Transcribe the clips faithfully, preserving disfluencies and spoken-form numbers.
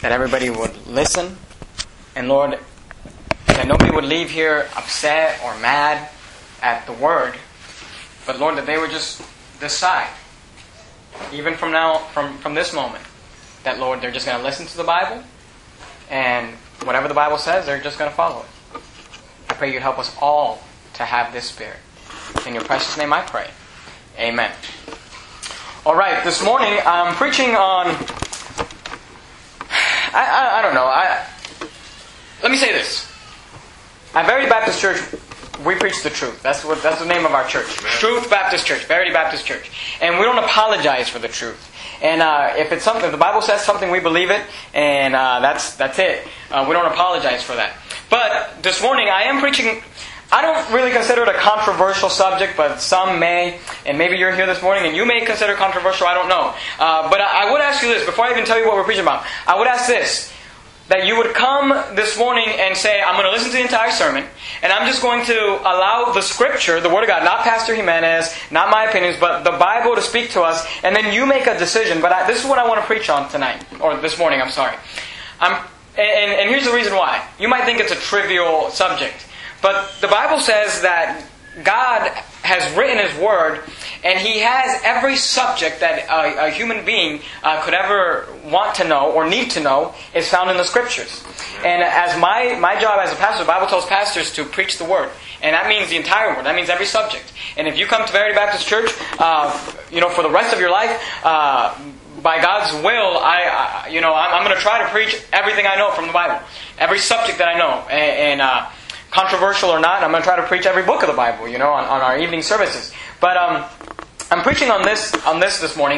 that everybody would listen. And Lord, that nobody would leave here upset or mad at the Word. But Lord, that they would just decide, even from now, from, from this moment, that Lord, they're just going to listen to the Bible. And whatever the Bible says, they're just going to follow it. I pray you'd help us all to have this spirit. In your precious name I pray. Amen. All right, this morning I'm preaching on... I, I, I don't know. I, let me say this. At Verity Baptist Church, we preach the truth. That's what that's the name of our church. Truth Baptist Church. Verity Baptist Church. And we don't apologize for the truth. And uh, if it's something, if the Bible says something, we believe it, and uh, that's that's it. Uh, we don't apologize for that. But this morning, I am preaching. I don't really consider it a controversial subject, but some may, and maybe you're here this morning and you may consider it controversial. I don't know. Uh, but I, I would ask you this before I even tell you what we're preaching about. I would ask this: that you would come this morning and say, "I'm going to listen to the entire sermon, and I'm just going to allow the Scripture, the Word of God, not Pastor Jimenez, not my opinions, but the Bible to speak to us, and then you make a decision." But I, this is what I want to preach on tonight, or this morning. I'm sorry. I'm, and, and here's the reason why. You might think it's a trivial subject, but the Bible says that God has written His Word, and He has every subject that a, a human being uh, could ever want to know or need to know is found in the Scriptures. And as my, my job as a pastor, the Bible tells pastors to preach the Word. And that means the entire Word. That means every subject. And if you come to Verity Baptist Church, uh, you know, for the rest of your life, uh, by God's will, I, I you know, I'm, I'm going to try to preach everything I know from the Bible. Every subject that I know. And... and uh, controversial or not, I'm going to try to preach every book of the Bible, you know, on, on our evening services. But um, I'm preaching on this on this this morning,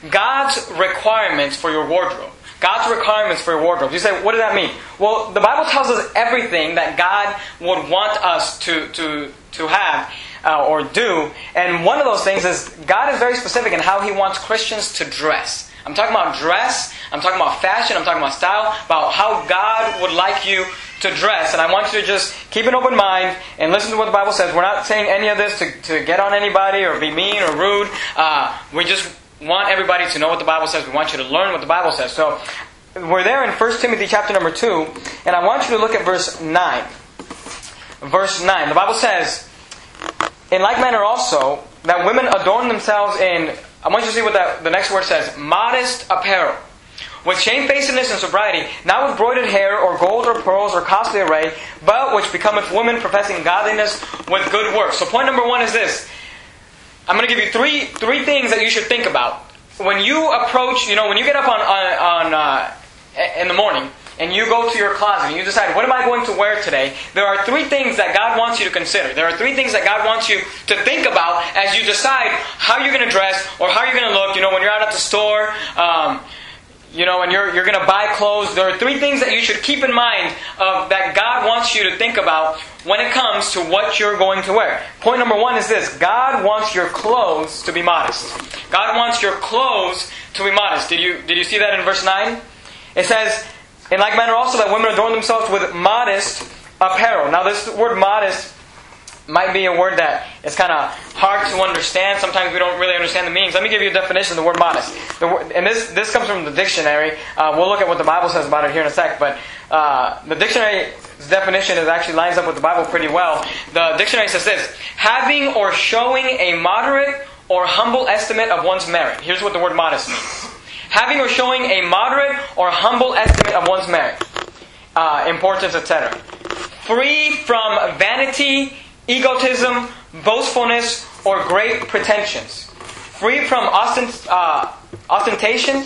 God's requirements for your wardrobe. God's requirements for your wardrobe. You say, what does that mean? Well, the Bible tells us everything that God would want us to to to have uh, or do, and one of those things is God is very specific in how He wants Christians to dress. I'm talking about dress, I'm talking about fashion, I'm talking about style, about how God would like you to dress. And I want you to just keep an open mind and listen to what the Bible says. We're not saying any of this to, to get on anybody or be mean or rude. Uh, we just want everybody to know what the Bible says. We want you to learn what the Bible says. So we're there in First Timothy chapter number two, and I want you to look at verse nine. Verse nine. The Bible says, "In like manner also, that women adorn themselves in..." I want you to see what that, the next word says. "Modest apparel, with shamefacedness and sobriety, not with broidered hair, or gold, or pearls, or costly array, but which becometh women professing godliness with good works." So point number one is this. I'm going to give you three three things that you should think about. When you approach, you know, when you get up on, on, on uh, in the morning, and you go to your closet, and you decide, what am I going to wear today? There are three things that God wants you to consider. There are three things that God wants you to think about as you decide how you're going to dress, or how you're going to look. You know, when you're out at the store, um, you know, and you're you're going to buy clothes, there are three things that you should keep in mind of that God wants you to think about when it comes to what you're going to wear. Point number one is this. God wants your clothes to be modest. God wants your clothes to be modest. Did you did you see that in verse nine? It says, "In like manner also that women adorn themselves with modest apparel." Now this word modest might be a word that is kind of hard to understand. Sometimes we don't really understand the meanings. Let me give you a definition of the word modest. The word, and this this comes from the dictionary. Uh, we'll look at what the Bible says about it here in a sec. But uh, the dictionary's definition is actually lines up with the Bible pretty well. The dictionary says this: having or showing a moderate or humble estimate of one's merit. Here's what the word modest means. Having or showing a moderate or humble estimate of one's merit, uh, importance, et cetera. Free from vanity, egotism, boastfulness, or great pretensions. Free from ostent, uh, ostentation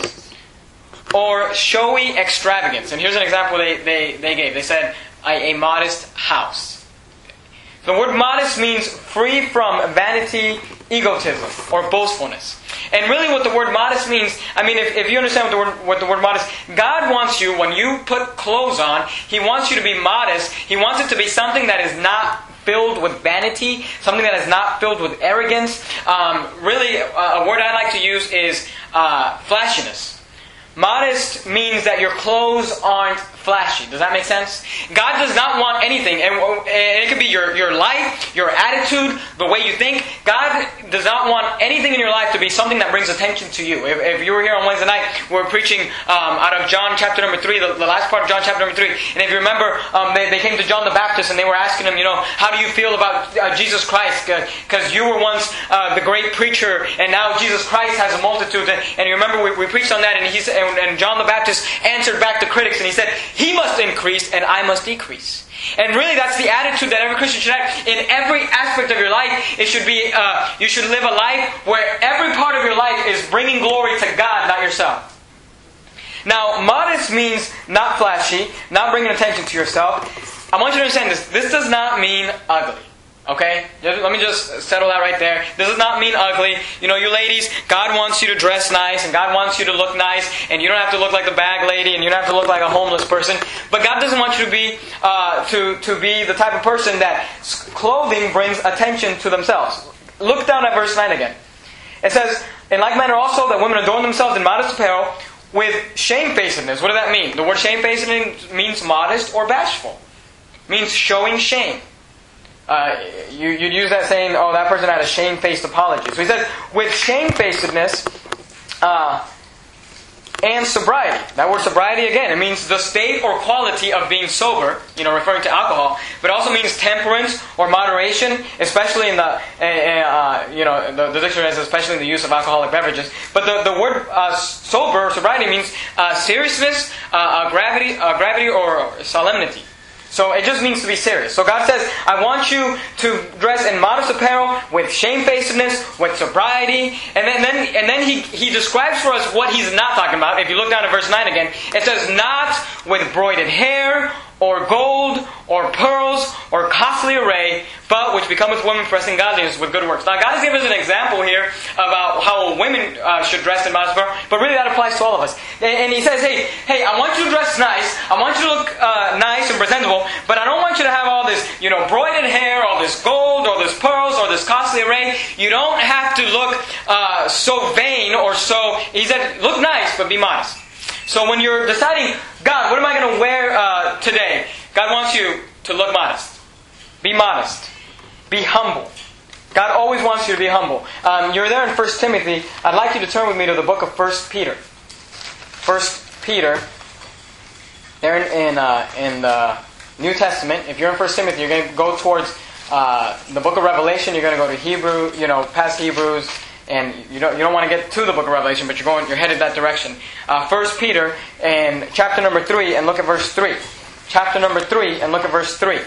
or showy extravagance. And here's an example they, they, they gave. They said, a, a modest house. The word modest means free from vanity, egotism, or boastfulness. And really what the word modest means, I mean, if, if you understand what the word what the word modest, God wants you, when you put clothes on, He wants you to be modest. He wants it to be something that is not filled with vanity, something that is not filled with arrogance. Um, really, uh, a word I like to use is uh, flashiness. Modest means that your clothes aren't flashy. Does that make sense? God does not want anything, and it could be your, your life, your attitude, the way you think. God does not want anything in your life to be something that brings attention to you. If, if you were here on Wednesday night, we were preaching um, out of John chapter number three, the, the last part of John chapter number three. And if you remember, um, they, they came to John the Baptist and they were asking him, you know, how do you feel about uh, Jesus Christ? Because you were once uh, the great preacher, and now Jesus Christ has a multitude. And, and you remember, we, we preached on that, and, he, and, and John the Baptist answered back to critics, and he said, he must increase and I must decrease. And really, that's the attitude that every Christian should have in every aspect of your life. It should be, uh, you should live a life where every part of your life is bringing glory to God, not yourself. Now, modest means not flashy, not bringing attention to yourself. I want you to understand this. This does not mean ugly. Okay? Just, let me just settle that right there. This does not mean ugly. You know, you ladies, God wants you to dress nice, and God wants you to look nice, and you don't have to look like the bag lady, and you don't have to look like a homeless person. But God doesn't want you to be uh, to, to be the type of person that clothing brings attention to themselves. Look down at verse nine again. It says, in like manner also that women adorn themselves in modest apparel with shamefacedness. What does that mean? The word shamefacedness means modest or bashful. It means showing shame. Uh, you, you'd use that saying, oh, that person had a shamefaced apology. So he says, with shamefacedness uh, and sobriety. That word sobriety, again, it means the state or quality of being sober, you know, referring to alcohol. But it also means temperance or moderation, especially in the, uh, uh, you know, the, the dictionary says especially in the use of alcoholic beverages. But the, the word uh, sober or sobriety means uh, seriousness, uh, uh, gravity, uh, gravity or solemnity. So it just means to be serious. So God says, I want you to dress in modest apparel with shamefacedness, with sobriety. And then, then, and then he, he describes for us what He's not talking about. If you look down at verse nine again, it says, not with broided hair, or gold, or pearls, or costly array, but which becometh women professing godliness with good works. Now God has given us an example here about how women uh, should dress in modest apparel, but really that applies to all of us. And, and He says, hey, hey, I want you to dress nice, I want you to look uh, nice and presentable, but I don't want you to have all this, you know, broided hair, all this gold, or this pearls, or this costly array. You don't have to look uh, so vain or so, He said, look nice, but be modest. So when you're deciding, God, what am I going to wear uh, today? God wants you to look modest. Be modest. Be humble. God always wants you to be humble. Um, you're there in First Timothy. I'd like you to turn with me to the book of First Peter. First Peter. There in, in, uh, in the New Testament. If you're in First Timothy, you're going to go towards uh, the book of Revelation. You're going to go to Hebrew, you know, past Hebrews. And you don't, you don't want to get to the book of Revelation, but you're going, you're headed that direction. Uh, First Peter and chapter number three, and look at verse three. Chapter number three, and look at verse three.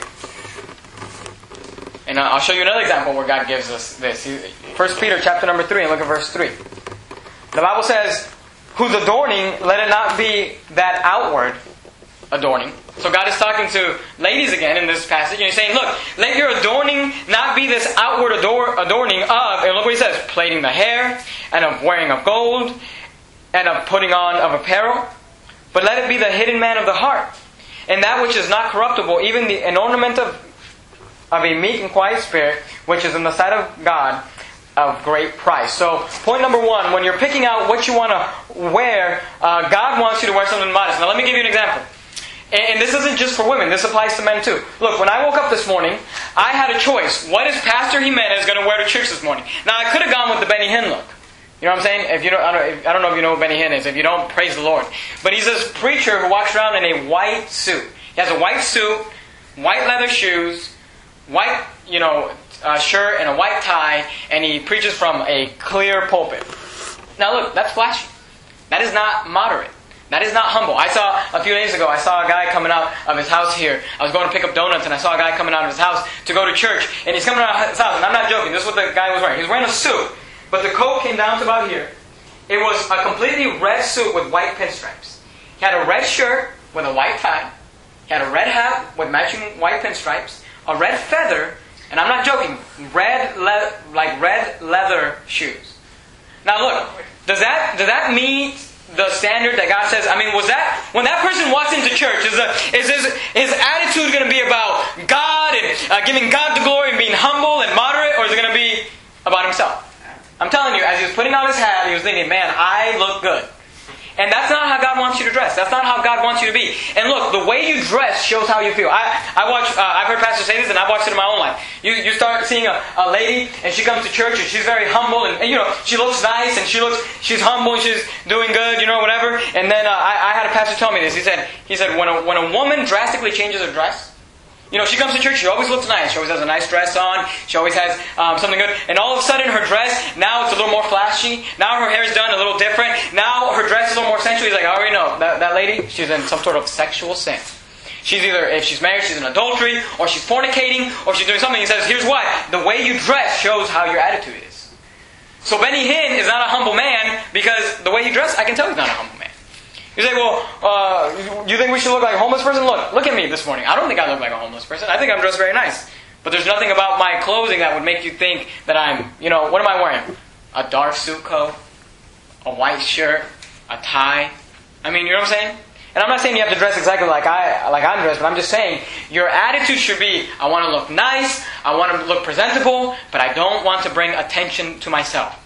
And I'll show you another example where God gives us this. First Peter chapter number three, and look at verse three. The Bible says, whose adorning, let it not be that outward adorning. So God is talking to ladies again in this passage, and He's saying, look, let your adorning not be this outward ador- adorning of, and look what He says, plaiting the hair, and of wearing of gold, and of putting on of apparel, but let it be the hidden man of the heart, and that which is not corruptible, even the, an ornament of, of a meek and quiet spirit, which is in the sight of God of great price. So, point number one, when you're picking out what you want to wear, uh, God wants you to wear something modest. Now let me give you an example. And this isn't just for women. This applies to men too. Look, when I woke up this morning, I had a choice. What is Pastor Jimenez going to wear to church this morning? Now, I could have gone with the Benny Hinn look. You know what I'm saying? If you don't, I don't, I don't know if you know what Benny Hinn is. If you don't, praise the Lord. But he's this preacher who walks around in a white suit. He has a white suit, white leather shoes, white, you know, uh, shirt, and a white tie, and he preaches from a clear pulpit. Now, look, that's flashy. That is not moderate. That is not humble. I saw, a few days ago, I saw a guy coming out of his house here. I was going to pick up donuts, and I saw a guy coming out of his house to go to church. And he's coming out of his house, and I'm not joking. This is what the guy was wearing. He was wearing a suit, but the coat came down to about here. It was a completely red suit with white pinstripes. He had a red shirt with a white tie. He had a red hat with matching white pinstripes, a red feather, and I'm not joking, red le- like red leather shoes. Now look, does that does that meet the standard that God says? I mean, was that, when that person walks into church, is, a, is his, his attitude going to be about God and uh, giving God the glory and being humble and moderate, or is it going to be about himself? I'm telling you, as he was putting on his hat, he was thinking, man, I look good. And that's not how God wants you to dress. That's not how God wants you to be. And look, the way you dress shows how you feel. I, I watch, uh, I've heard pastors say this, and I've watched it in my own life. You, you start seeing a, a lady, and she comes to church, and she's very humble, and, and you know, she looks nice, and she looks, she's humble, and she's doing good, you know, whatever. And then uh, I, I had a pastor tell me this. He said, he said, when a, when a woman drastically changes her dress, you know, she comes to church, she always looks nice. She always has a nice dress on. She always has um, something good. And all of a sudden, her dress, now it's a little more flashy. Now her hair's done a little different. Now her dress is a little more sensual. He's like, I already know. That, that lady, she's in some sort of sexual sin. She's either, if she's married, she's in adultery, or she's fornicating, or she's doing something. He says, here's why. The way you dress shows how your attitude is. So Benny Hinn is not a humble man because the way he dressed, I can tell he's not a humble man. You say, well, uh, you think we should look like a homeless person? Look, look at me this morning. I don't think I look like a homeless person. I think I'm dressed very nice. But there's nothing about my clothing that would make you think that I'm, you know, what am I wearing? A dark suit coat, a white shirt, a tie. I mean, you know what I'm saying? And I'm not saying you have to dress exactly like I, like I'm dressed, but I'm just saying your attitude should be, I want to look nice, I want to look presentable, but I don't want to bring attention to myself.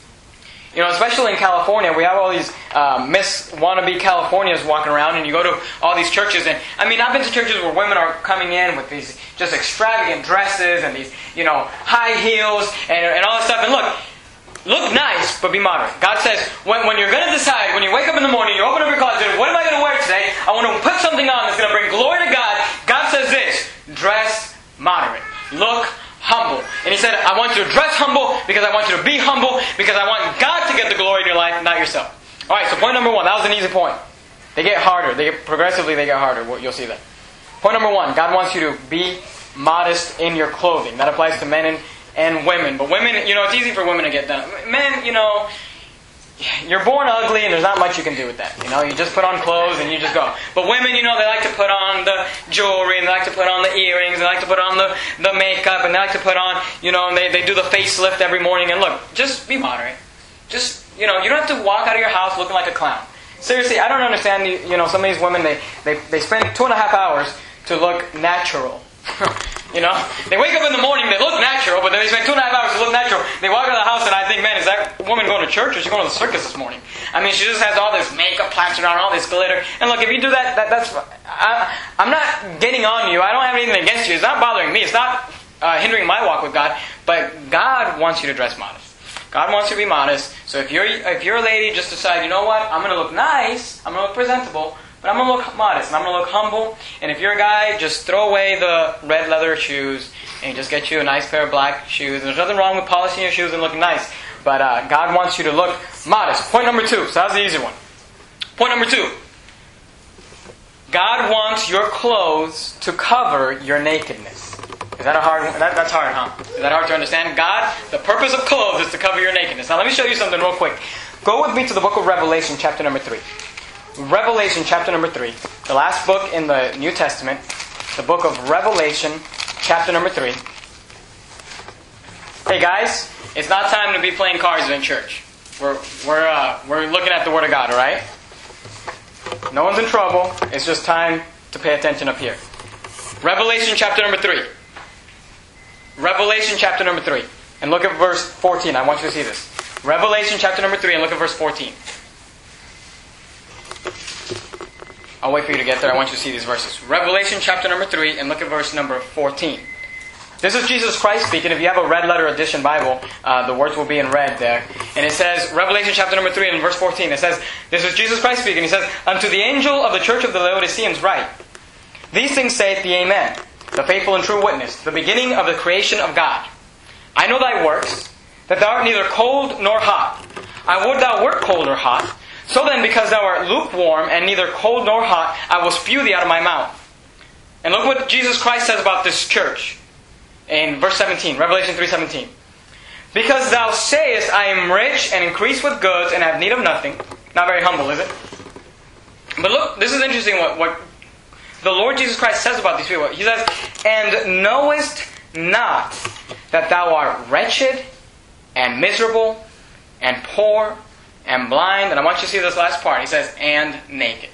You know, especially in California, we have all these uh, Miss Wannabe Californias walking around, and you go to all these churches, and I mean, I've been to churches where women are coming in with these just extravagant dresses and these, you know, high heels and, and all this stuff. And look, look nice, but be moderate. God says, when, when you're going to decide, when you wake up in the morning, you open up your closet, what am I going to wear today? I want to put something on that's going to bring glory to God. God says this, dress moderate. Look humble. And He said, I want you to dress humble because I want you to be humble because I want God to get the glory in your life, not yourself. Alright, so point number one. That was an easy point. They get harder. They get, progressively they get harder. You'll see that. Point number one. God wants you to be modest in your clothing. That applies to men and, and women. But women, you know, it's easy for women to get done. Men, you know, you're born ugly and there's not much you can do with that. You know, you just put on clothes and you just go. But women, you know, they like to put on the jewelry and they like to put on the earrings, they like to put on the, the makeup, and they like to put on, you know, and they, they do the facelift every morning. And look, just be moderate. Just, you know, you don't have to walk out of your house looking like a clown. Seriously, I don't understand, the, you know, some of these women, they, they, they spend two and a half hours to look natural. You know, they wake up in the morning, they look natural, but then they spend two and a half hours to look natural. They walk out of the house and I think, man, is that woman going to church or is she going to the circus this morning? I mean, she just has all this makeup plastered on, all this glitter. And look, if you do that, that that's, I, I'm not getting on you. I don't have anything against you. It's not bothering me. It's not uh, hindering my walk with God. But God wants you to dress modest. God wants you to be modest. So if you're, if you're a lady, just decide, you know what, I'm going to look nice, I'm going to look presentable, but I'm going to look modest, and I'm going to look humble. And if you're a guy, just throw away the red leather shoes and just get you a nice pair of black shoes. And there's nothing wrong with polishing your shoes and looking nice. But uh, God wants you to look modest. Point number two. So that's the easy one. Point number two. God wants your clothes to cover your nakedness. Is that a hard one? That, that's hard, huh? Is that hard to understand? God, the purpose of clothes is to cover your nakedness. Now let me show you something real quick. Go with me to the book of Revelation, chapter number three. Revelation chapter number three, the last book in the New Testament, the book of Revelation chapter number three. Hey guys, it's not time to be playing cards in church. We're we're uh, we're looking at the Word of God, all right? No one's in trouble. It's just time to pay attention up here. Revelation chapter number three. Revelation chapter number three, and look at verse fourteen. I want you to see this. Revelation chapter number three, and look at verse fourteen. I'll wait for you to get there. I want you to see these verses. Revelation chapter number three, and look at verse number fourteen. This is Jesus Christ speaking. If you have a red letter edition Bible, uh, the words will be in red there. And it says, Revelation chapter number three, and verse fourteen, it says, this is Jesus Christ speaking. He says, unto the angel of the church of the Laodiceans write, these things saith the Amen, the faithful and true witness, the beginning of the creation of God. I know thy works, that thou art neither cold nor hot. I would thou wert cold or hot. So then, because thou art lukewarm and neither cold nor hot, I will spew thee out of my mouth. And look what Jesus Christ says about this church in verse seventeen, Revelation three seventeen. Because thou sayest, I am rich and increase with goods and have need of nothing. Not very humble, is it? But look, this is interesting what, what the Lord Jesus Christ says about these people. He says, and knowest not that thou art wretched and miserable and poor and blind. And I want you to see this last part. He says, and naked.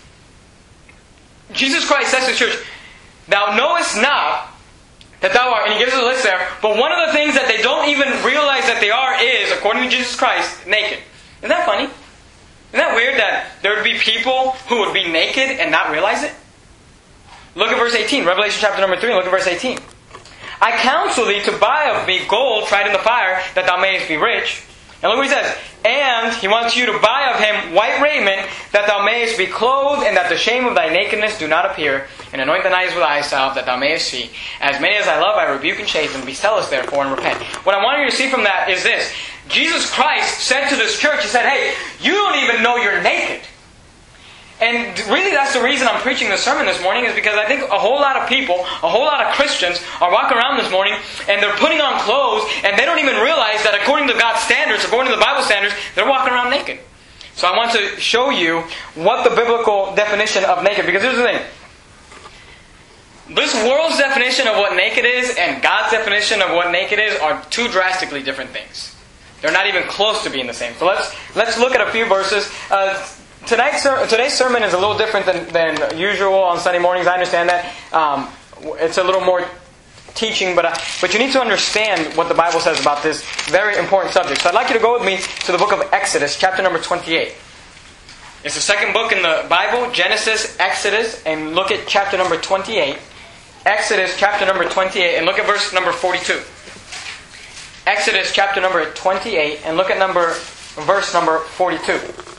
Jesus Christ says to the church, thou knowest not that thou art, and he gives us a list there, but one of the things that they don't even realize that they are is, according to Jesus Christ, naked. Isn't that funny? Isn't that weird that there would be people who would be naked and not realize it? Look at verse eighteen, Revelation chapter number three, and look at verse eighteen. I counsel thee to buy of me gold tried in the fire, that thou mayest be rich. And look what he says. And he wants you to buy of him white raiment, that thou mayest be clothed, and that the shame of thy nakedness do not appear. And anoint thine eyes with eye salve, that thou mayest see. As many as I love, I rebuke and chasten. Be zealous therefore, and repent. What I want you to see from that is this. Jesus Christ said to this church, He said, hey, you don't even know you're naked. And really that's the reason I'm preaching this sermon this morning, is because I think a whole lot of people, a whole lot of Christians are walking around this morning and they're putting on clothes and they don't even realize that according to God's standards, according to the Bible standards, they're walking around naked. So I want to show you what the biblical definition of naked, because here's the thing. This world's definition of what naked is and God's definition of what naked is are two drastically different things. They're not even close to being the same. So let's let's look at a few verses. Uh, Tonight's, today's sermon is a little different than, than usual on Sunday mornings. I understand that. Um, it's a little more teaching, but uh, but you need to understand what the Bible says about this very important subject. So I'd like you to go with me to the book of Exodus, chapter number twenty-eight. It's the second book in the Bible, Genesis, Exodus, and look at chapter number twenty-eight. Exodus, chapter number twenty-eight, and look at verse number forty-two. Exodus, chapter number twenty-eight, and look at number verse number forty-two.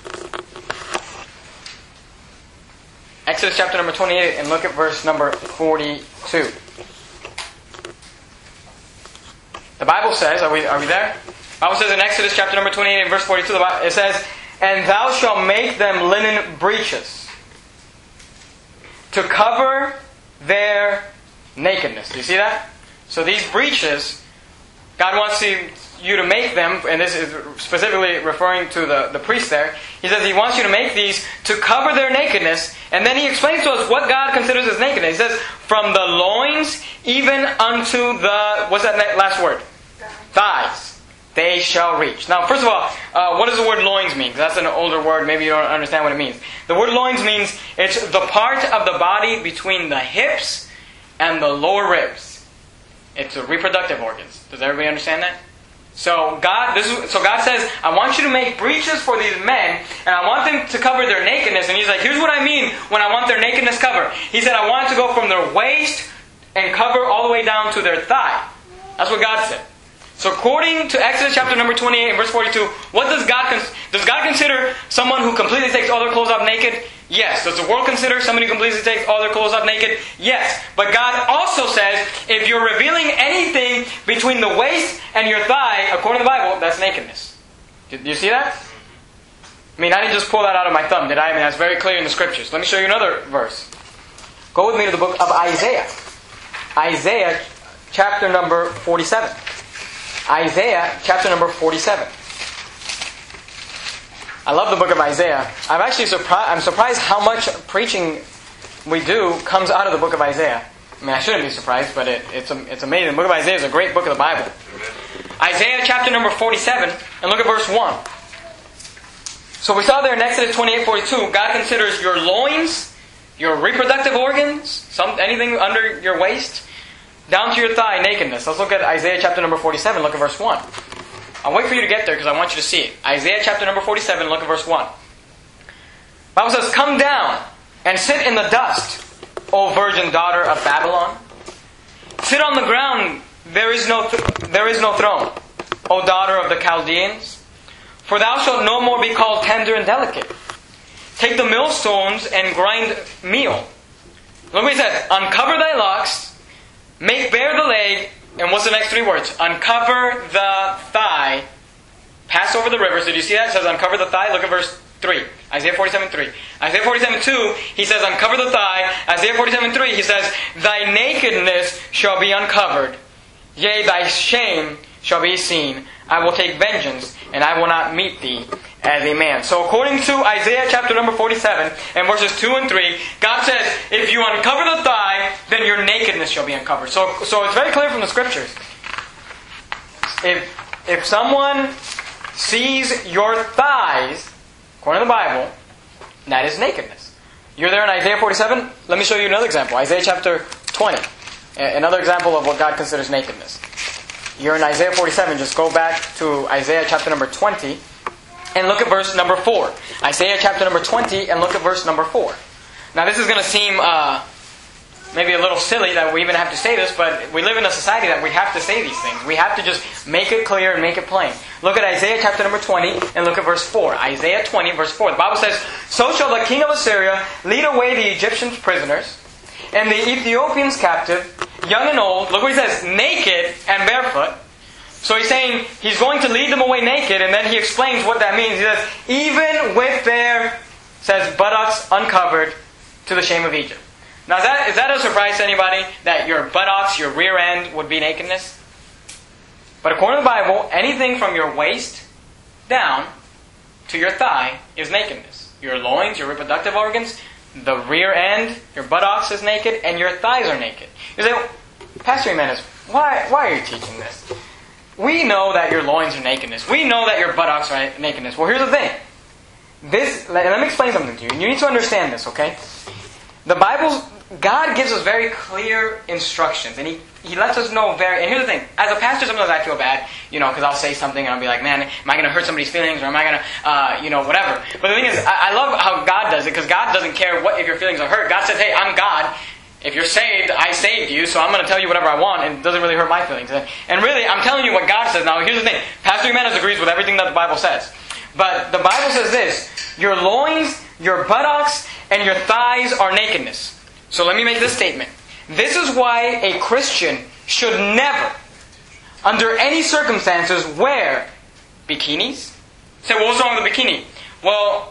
Exodus chapter number twenty-eight, and look at verse number forty-two. The Bible says, are we are we there? The Bible says in Exodus chapter number twenty-eight and verse forty-two, the Bible, it says, and thou shalt make them linen breeches to cover their nakedness. Do you see that? So these breeches, God wants you, you to make them, and this is specifically referring to the, the priest there. He says He wants you to make these to cover their nakedness, and then He explains to us what God considers as nakedness. He says, from the loins even unto the, what's that last word? Thighs. They shall reach. Now, first of all, uh, what does the word loins mean? That's an older word. Maybe you don't understand what it means. The word loins means it's the part of the body between the hips and the lower ribs. It's the reproductive organs. Does everybody understand that? So God, this is, so God says, I want you to make breeches for these men, and I want them to cover their nakedness. And He's like, here's what I mean when I want their nakedness covered. He said, I want it to go from their waist and cover all the way down to their thigh. That's what God said. So according to Exodus chapter number twenty-eight and verse forty-two, what does God cons- does God consider someone who completely takes all their clothes off naked? Yes. Does the world consider somebody who completely takes all their clothes off naked? Yes. But God also says, if you're revealing anything between the waist and your thigh, according to the Bible, that's nakedness. Do you see that? I mean, I didn't just pull that out of my thumb, did I? I mean, that's very clear in the Scriptures. Let me show you another verse. Go with me to the book of Isaiah. Isaiah chapter number forty-seven. Isaiah chapter number forty-seven. I love the book of Isaiah. I'm actually surprised. I'm surprised how much preaching we do comes out of the book of Isaiah. I mean, I shouldn't be surprised, but it, it's it's amazing. The book of Isaiah is a great book of the Bible. Isaiah chapter number forty-seven, and look at verse one. So we saw there in Exodus twenty-eight forty-two, God considers your loins, your reproductive organs, some anything under your waist, down to your thigh, nakedness. Let's look at Isaiah chapter number forty-seven. Look at verse one. I'll wait for you to get there because I want you to see it. Isaiah chapter number forty-seven, look at verse one. The Bible says, come down and sit in the dust, O virgin daughter of Babylon. Sit on the ground, there is no th- there is no throne, O daughter of the Chaldeans. For thou shalt no more be called tender and delicate. Take the millstones and grind meal. Look what he says. Uncover thy locks, make bare the leg, and what's the next three words? Uncover the thigh, pass over the rivers. Did you see that? It says uncover the thigh. Look at verse three. Isaiah forty-seven three. Isaiah forty-seven two, he says uncover the thigh. Isaiah forty-seven three, he says, thy nakedness shall be uncovered. Yea, thy shame shall be seen. I will take vengeance, and I will not meet thee as a man. So according to Isaiah chapter number forty-seven and verses two and three, God says, if you uncover the thigh, then your nakedness shall be uncovered. So, so it's very clear from the Scriptures. If, if someone sees your thighs, according to the Bible, that is nakedness. You're there in Isaiah forty-seven? Let me show you another example. Isaiah chapter twenty. Another example of what God considers nakedness. You're in Isaiah forty-seven. Just go back to Isaiah chapter number twenty. And look at verse number four. Isaiah chapter number twenty, and look at verse number four. Now this is going to seem uh, maybe a little silly that we even have to say this, but we live in a society that we have to say these things. We have to just make it clear and make it plain. Look at Isaiah chapter number twenty, and look at verse four. Isaiah twenty, verse four. The Bible says, "So shall the king of Assyria lead away the Egyptians prisoners, and the Ethiopians captive, young and old," look what he says, "naked and barefoot." So he's saying he's going to lead them away naked, and then he explains what that means. He says, "Even with their," says, "buttocks uncovered, to the shame of Egypt." Now is that, is that a surprise to anybody? That your buttocks, your rear end would be nakedness? But according to the Bible, anything from your waist down to your thigh is nakedness. Your loins, your reproductive organs, the rear end, your buttocks is naked, and your thighs are naked. You say, well, Pastor Jimenez, why, why are you teaching this? We know that your loins are nakedness. We know that your buttocks are nakedness. Well, here's the thing. This, let, let me explain something to you. You need to understand this, okay? The Bible, God gives us very clear instructions, and He, He lets us know very, and here's the thing. As a pastor, sometimes I feel bad, you know, because I'll say something and I'll be like, man, am I going to hurt somebody's feelings, or am I going to, uh, you know, whatever. But the thing is, I, I love how God does it, because God doesn't care what if your feelings are hurt. God says, hey, I'm God. If you're saved, I saved you, so I'm going to tell you whatever I want, and it doesn't really hurt my feelings. And really, I'm telling you what God says. Now, here's the thing. Pastor Jimenez agrees with everything that the Bible says. But the Bible says this: your loins, your buttocks, and your thighs are nakedness. So let me make this statement. This is why a Christian should never, under any circumstances, wear bikinis. Say, well, what's wrong with a bikini? Well,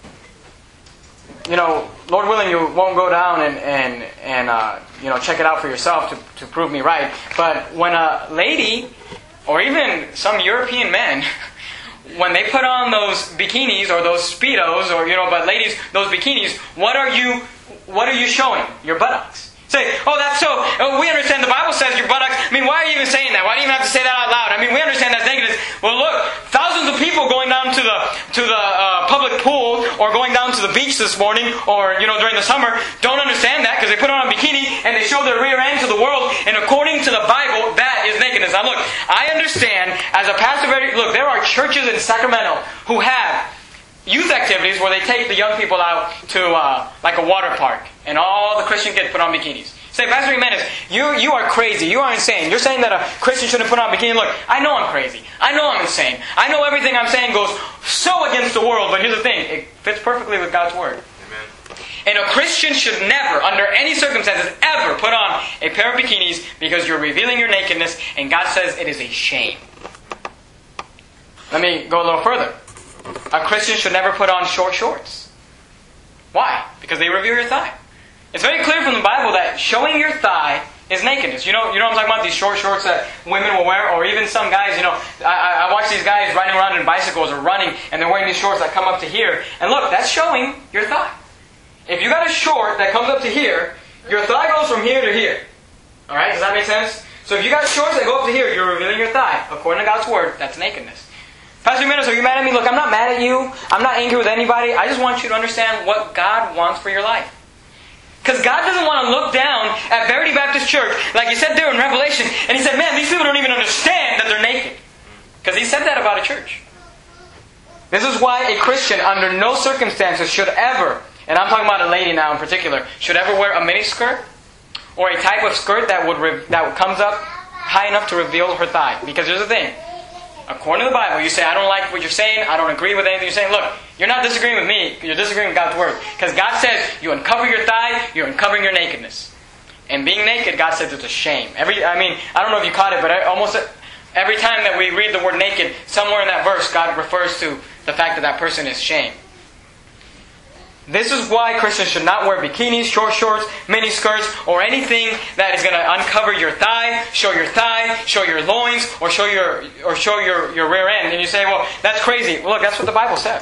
you know, Lord willing, you won't go down and, and, and uh, you know, check it out for yourself to, to prove me right. But when a lady, or even some European men, when they put on those bikinis or those Speedos, or, you know, but ladies, those bikinis, what are you, what are you showing? Your buttocks. Say, oh, that's so, oh, we understand the Bible says your buttocks. I mean, why are you even saying that? Why do you even have to say that out loud? I mean, we understand that's nakedness. Well, look, thousands of people going down to the to the uh, public pool, or going down to the beach this morning, or, you know, during the summer, don't understand that, because they put on a bikini and they show their rear end to the world, and according to the Bible, that is nakedness. Now look, I understand, as a pastor, look, there are churches in Sacramento who have youth activities where they take the young people out to uh, like a water park, and all the Christian kids put on bikinis. Say, Pastor Jimenez, you you are crazy. You are insane. You're saying that a Christian shouldn't put on a bikini. Look, I know I'm crazy. I know I'm insane. I know everything I'm saying goes so against the world, but here's the thing. It fits perfectly with God's Word. Amen. And a Christian should never, under any circumstances, ever put on a pair of bikinis, because you're revealing your nakedness, and God says it is a shame. Let me go a little further. A Christian should never put on short shorts. Why? Because they reveal your thigh. It's very clear from the Bible that showing your thigh is nakedness. You know, you know what I'm talking about? These short shorts that women will wear, or even some guys, you know, I, I watch these guys riding around in bicycles or running, and they're wearing these shorts that come up to here. And look, that's showing your thigh. If you got a short that comes up to here, your thigh goes from here to here. Alright, does that make sense? So if you got shorts that go up to here, you're revealing your thigh. According to God's Word, that's nakedness. Pastor Jimenez, are you mad at me? Look, I'm not mad at you. I'm not angry with anybody. I just want you to understand what God wants for your life. Because God doesn't want to look down at Verity Baptist Church, like He said there in Revelation, and He said, man, these people don't even understand that they're naked. Because He said that about a church. This is why a Christian, under no circumstances, should ever, and I'm talking about a lady now in particular, should ever wear a mini skirt, or a type of skirt that would re- that comes up high enough to reveal her thigh. Because here's the thing. According to the Bible, you say, I don't like what you're saying, I don't agree with anything you're saying. Look, you're not disagreeing with me, you're disagreeing with God's Word. Because God says, you uncover your thigh, you're uncovering your nakedness. And being naked, God says it's a shame. Every, I mean, I don't know if you caught it, but almost every time that we read the word naked, somewhere in that verse, God refers to the fact that that person is shame. This is why Christians should not wear bikinis, short shorts, mini skirts, or anything that is going to uncover your thigh, show your thigh, show your loins, or show your or show your, your rear end. And you say, well, that's crazy. Well, look, that's what the Bible says.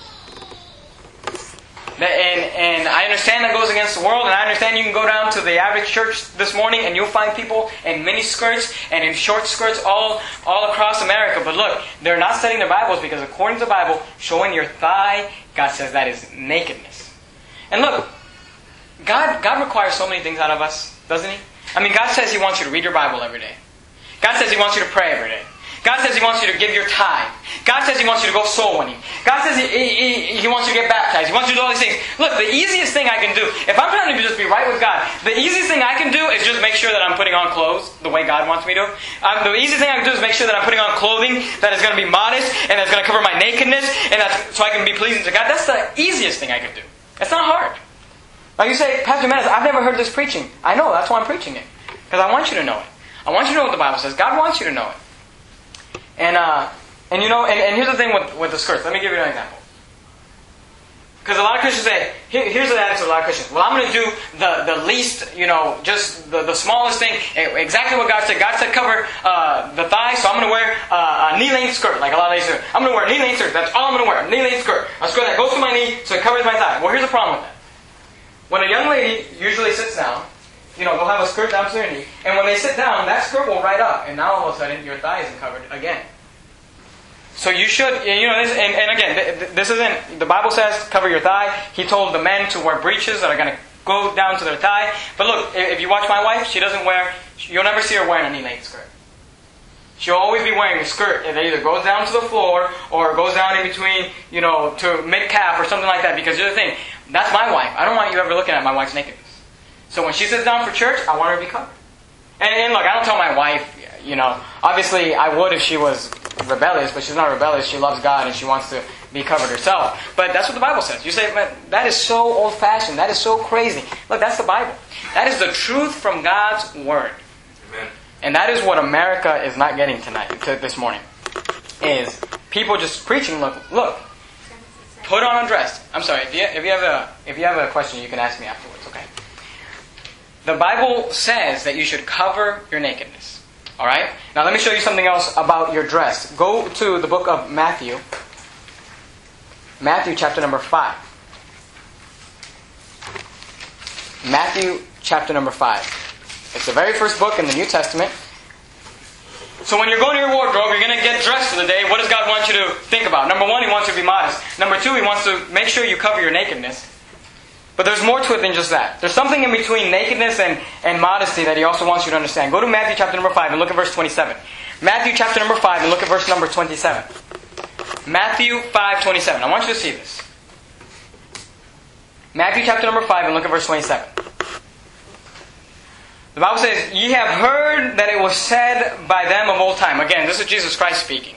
And, and I understand that goes against the world, and I understand you can go down to the average church this morning and you'll find people in mini skirts and in short skirts all, all across America. But look, they're not studying their Bibles, because according to the Bible, showing your thigh, God says that is nakedness. And look, God, God requires so many things out of us, doesn't He? I mean, God says He wants you to read your Bible every day. God says He wants you to pray every day. God says He wants you to give your tithe. God says He wants you to go soul winning. God says he, he, he wants you to get baptized. He wants you to do all these things. Look, the easiest thing I can do, if I'm trying to just be right with God, the easiest thing I can do is just make sure that I'm putting on clothes the way God wants me to. Um, the easiest thing I can do is make sure that I'm putting on clothing that is going to be modest and that's going to cover my nakedness and that's so I can be pleasing to God. That's the easiest thing I can do. It's not hard. Like you say, Pastor Menace, I've never heard this preaching. I know, that's why I'm preaching it. Because I want you to know it. I want you to know what the Bible says. God wants you to know it. And, uh, and you know, and, and here's the thing with, with the skirts. Let me give you an example. Because a lot of Christians say, here, here's the attitude of a lot of Christians. Well, I'm going to do the, the least, you know, just the, the smallest thing. Exactly what God said. God said cover uh, the thighs, so I'm going to wear uh, a knee-length skirt, like a lot of ladies do. I'm going to wear a knee-length skirt. That's all I'm going to wear, a knee-length skirt. A skirt that goes to my knee, so it covers my thigh. Well, here's the problem with that. When a young lady usually sits down, you know, they'll have a skirt down to their knee, and when they sit down, that skirt will right up, and now all of a sudden your thigh isn't covered again. So you should, you know, this, and, and again, this isn't, the Bible says cover your thigh. He told the men to wear breeches that are going to go down to their thigh. But look, if you watch my wife, she doesn't wear, you'll never see her wearing a knee-length skirt. She'll always be wearing a skirt that either goes down to the floor or goes down in between, you know, to mid-calf or something like that. Because here's the thing, that's my wife. I don't want you ever looking at my wife's nakedness. So when she sits down for church, I want her to be covered. And, and look, I don't tell my wife, you know, obviously I would if she was rebellious, but she's not rebellious. She loves God and she wants to be covered herself. But that's what the Bible says. You say, man, that is so old-fashioned. That is so crazy. Look, that's the Bible. That is the truth from God's Word. Amen. And that is what America is not getting tonight, to this morning. Is people just preaching, look, look, put on a dress. I'm sorry, if you, if you have a if you have a question, you can ask me afterwards, okay? The Bible says that you should cover your nakedness. Alright? Now let me show you something else about your dress. Go to the book of Matthew. Matthew chapter number five. Matthew chapter number five. It's the very first book in the New Testament. So when you're going to your wardrobe, you're going to get dressed for the day. What does God want you to think about? Number one, He wants you to be modest. Number two, He wants to make sure you cover your nakedness. But there's more to it than just that. There's something in between nakedness and, and modesty that He also wants you to understand. Go to Matthew chapter number five and look at verse twenty-seven. Matthew chapter number five and look at verse number twenty-seven. Matthew five twenty-seven. I want you to see this. Matthew chapter number five and look at verse twenty-seven. The Bible says, "Ye have heard that it was said by them of old time." Again, this is Jesus Christ speaking.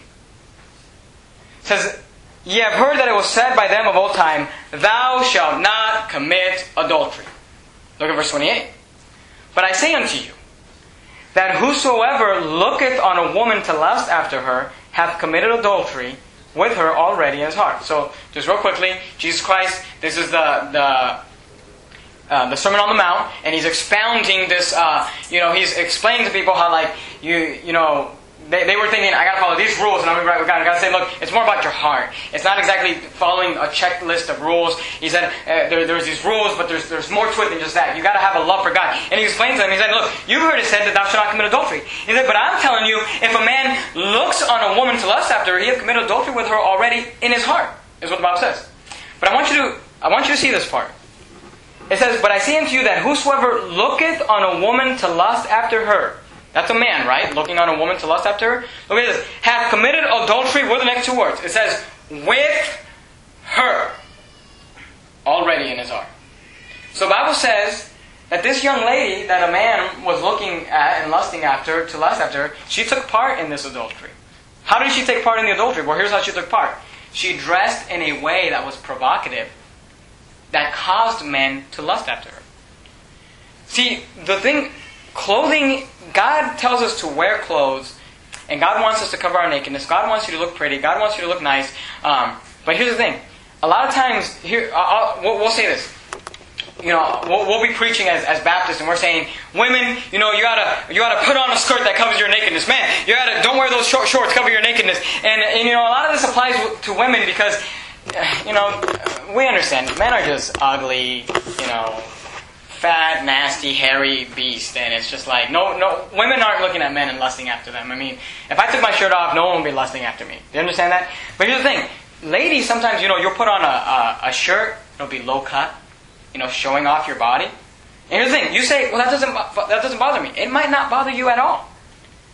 It says, "Ye have heard that it was said by them of old time, Thou shalt not commit adultery." Look at verse twenty-eight. "But I say unto you, that whosoever looketh on a woman to lust after her, hath committed adultery with her already in his heart." So, just real quickly, Jesus Christ, this is the the uh, the Sermon on the Mount, and He's expounding this. Uh, you know, He's explaining to people how, like, you you know. They, they were thinking, I got to follow these rules, and I'm going to be right with God. And God said, look, it's more about your heart. It's not exactly following a checklist of rules. He said, uh, there, there's these rules, but there's there's more to it than just that. You got to have a love for God. And He explains to them, He said, look, you've heard it said that thou shalt not commit adultery. He said, but I'm telling you, if a man looks on a woman to lust after her, he hath committed adultery with her already in his heart, is what the Bible says. But I want you to, I want you to see this part. It says, but I say unto you that whosoever looketh on a woman to lust after her, that's a man, right? Looking on a woman to lust after her. Look at this. Hath committed adultery. What are the next two words? It says, with her. Already in his heart. So the Bible says that this young lady that a man was looking at and lusting after, to lust after her, she took part in this adultery. How did she take part in the adultery? Well, here's how she took part. She dressed in a way that was provocative, that caused men to lust after her. See, the thing... Clothing, God tells us to wear clothes, and God wants us to cover our nakedness. God wants you to look pretty. God wants you to look nice. Um, but here's the thing. A lot of times, here I'll, we'll, we'll say this. You know, we'll, we'll be preaching as, as Baptists, and we're saying, women, you know, you gotta you gotta put on a skirt that covers your nakedness. Man, you gotta don't wear those short shorts, cover your nakedness. And, and you know, a lot of this applies to women because, you know, we understand men are just ugly, you know. Fat, nasty, hairy beast, and it's just like, no, no, women aren't looking at men and lusting after them. I mean, if I took my shirt off, no one would be lusting after me. Do you understand that? But here's the thing. Ladies, sometimes, you know, you'll put on a, a, a shirt, it'll be low cut, you know, showing off your body. And here's the thing. You say, well, that doesn't, that doesn't bother me. It might not bother you at all.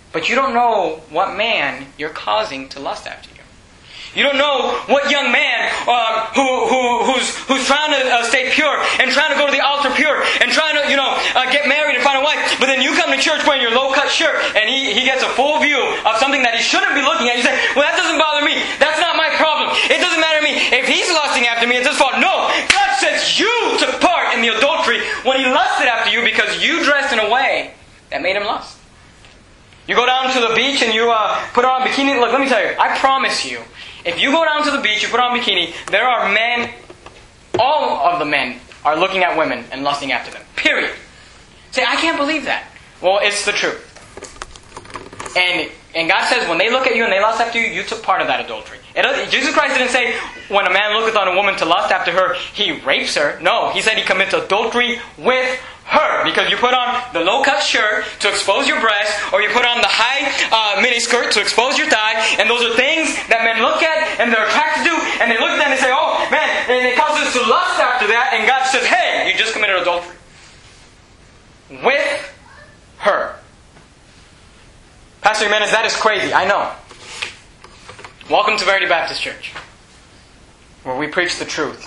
But you don't know what man you're causing to lust after you. You don't know what young man um, who, who who's who's trying to uh, stay pure and trying to go to the altar pure and trying to you know uh, get married and find a wife. But then you come to church wearing your low-cut shirt and he, he gets a full view of something that he shouldn't be looking at. You say, well, that doesn't bother me. That's not my problem. It doesn't matter to me. If he's lusting after me, it's his fault. No, God says you took part in the adultery when he lusted after you because you dressed in a way that made him lust. You go down to the beach and you uh, put on a bikini. Look, let me tell you, I promise you, if you go down to the beach, you put on a bikini, there are men, all of the men are looking at women and lusting after them. Period. Say, I can't believe that. Well, it's the truth. And and God says, when they look at you and they lust after you, you took part of that adultery. It, Jesus Christ didn't say, when a man looketh on a woman to lust after her, he rapes her. No, he said he commits adultery with her. Because you put on the low-cut shirt to expose your breast, or you put on the high uh, mini skirt to expose your thigh, and those are things that men look at and they're attracted to, and they look at that and they say, oh, man, and it causes us to lust after that, and God says, hey, you just committed adultery. With her. Pastor Jimenez, that is crazy. I know. Welcome to Verity Baptist Church, where we preach the truth.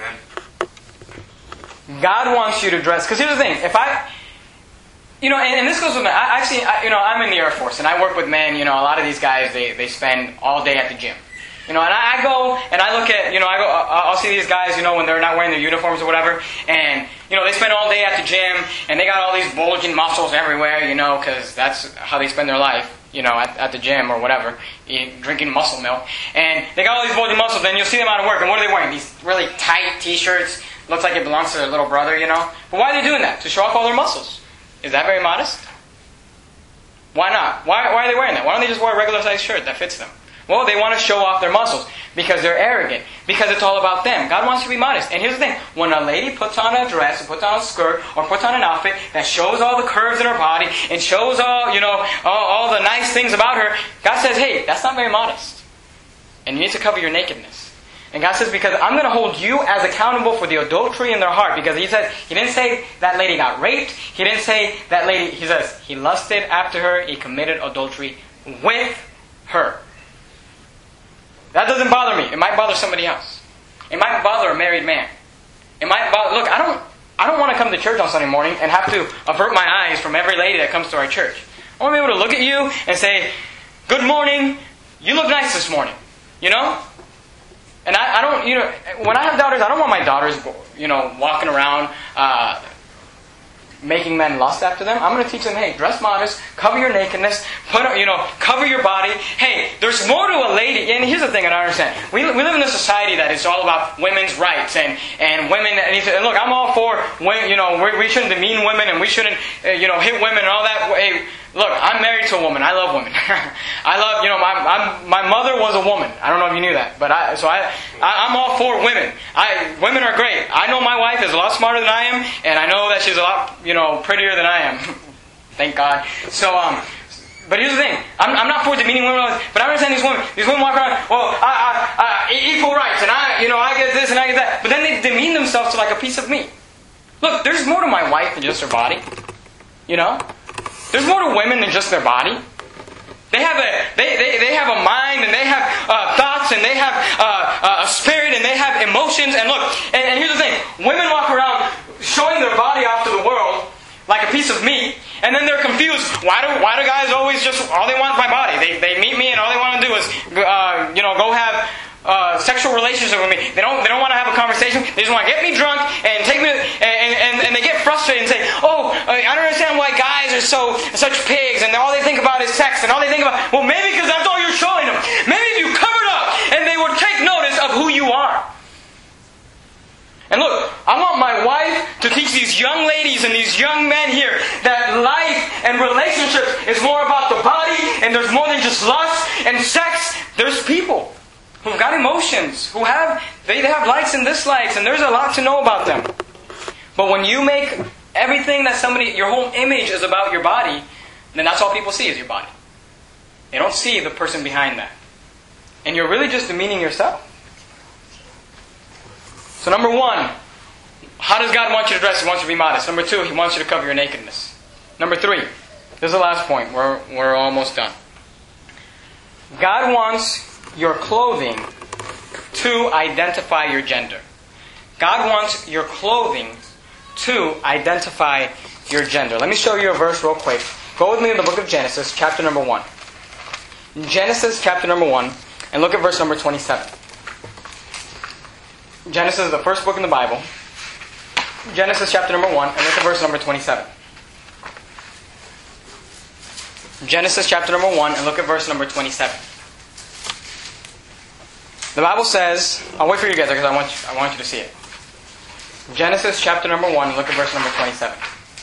Amen. God wants you to dress. Because here's the thing. If I... You know, and, and this goes with me. I actually, I, you know, I'm in the Air Force, and I work with men. You know, a lot of these guys, they, they spend all day at the gym. You know, and I, I go, and I look at, you know, I go, I'll see these guys, you know, when they're not wearing their uniforms or whatever, and, you know, they spend all day at the gym, and they got all these bulging muscles everywhere, you know, because that's how they spend their life, you know, at, at the gym or whatever, eating, drinking muscle milk. And they got all these bulging muscles, and you'll see them out of work, and what are they wearing? These really tight t-shirts, looks like it belongs to their little brother, you know. But why are they doing that? To show off all their muscles. Is that very modest? Why not? Why, why are they wearing that? Why don't they just wear a regular sized shirt that fits them? Well, they want to show off their muscles because they're arrogant, because it's all about them. God wants you to be modest. And here's the thing. When a lady puts on a dress or puts on a skirt or puts on an outfit that shows all the curves in her body and shows all, you know, all, all the nice things about her, God says, hey, that's not very modest. And you need to cover your nakedness. And God says, because I'm going to hold you as accountable for the adultery in their heart. Because He said, He didn't say that lady got raped. He didn't say that lady, He says, he lusted after her. He committed adultery with her. That doesn't bother me. It might bother somebody else. It might bother a married man. It might bother... Look, I don't I don't want to come to church on Sunday morning and have to avert my eyes from every lady that comes to our church. I want to be able to look at you and say, good morning, you look nice this morning. You know? And I, I don't, you know, when I have daughters, I don't want my daughters, you know, walking around... Uh, making men lust after them. I'm going to teach them, hey, dress modest, cover your nakedness, put, you know, cover your body. Hey, there's more to a lady. And here's the thing I don't understand. We, we live in a society that is all about women's rights and, and women. And, and look, I'm all for, you know, we, we shouldn't demean women and we shouldn't, uh, you know, hit women and all that. Hey, look, I'm married to a woman. I love women. I love, you know, my, I'm, my mother was a woman. I don't know if you knew that, but I, so I, I, I'm all for women. I, women are great. I know my wife is a lot smarter than I am, and I know that she's a lot, you know, prettier than I am. Thank God. So, um, but here's the thing. I'm, I'm not for demeaning women, but I understand these women. These women walk around, well, I, I, I, equal rights, and I, you know, I get this and I get that. But then they demean themselves to like a piece of meat. Look, there's more to my wife than just her body. You know? There's more to women than just their body. They have a they, they, they have a mind, and they have uh, thoughts, and they have uh, a spirit, and they have emotions. And look, and, and here's the thing: women walk around showing their body off to the world like a piece of meat, and then they're confused. Why do why do guys always just all they want is my body? They they meet me, and all they want to do is uh, you know go have. Uh, sexual relationship with me. They don't. They don't want to have a conversation. They just want to get me drunk and take me. To, and, and and they get frustrated and say, "Oh, I don't understand why guys are so such pigs." And all they think about is sex. And all they think about, well, maybe because that's all you're showing them. Maybe if you covered up and they would take notice of who you are. And look, I want my wife to teach these young ladies and these young men here that life and relationships is more about the body, and there's more than just lust and sex. There's people who've got emotions, who have, they have likes and dislikes, and there's a lot to know about them. But when you make everything that somebody, your whole image is about your body, then that's all people see is your body. They don't see the person behind that. And you're really just demeaning yourself. So number one, how does God want you to dress? He wants you to be modest. Number two, He wants you to cover your nakedness. Number three, This is the last point. We're, we're almost done. God wants your clothing to identify your gender. God wants your clothing to identify your gender. Let me show you a verse real quick. Go with me in the book of Genesis, chapter number one. Genesis, chapter number one, and look at verse number twenty-seven. Genesis is the first book in the Bible. Genesis, chapter number one, and look at verse number twenty-seven. Genesis, chapter number one, and look at verse number twenty-seven. The Bible says, I'll wait for you to get there because I want you, I want you to see it. Genesis, chapter number one, look at verse number twenty-seven.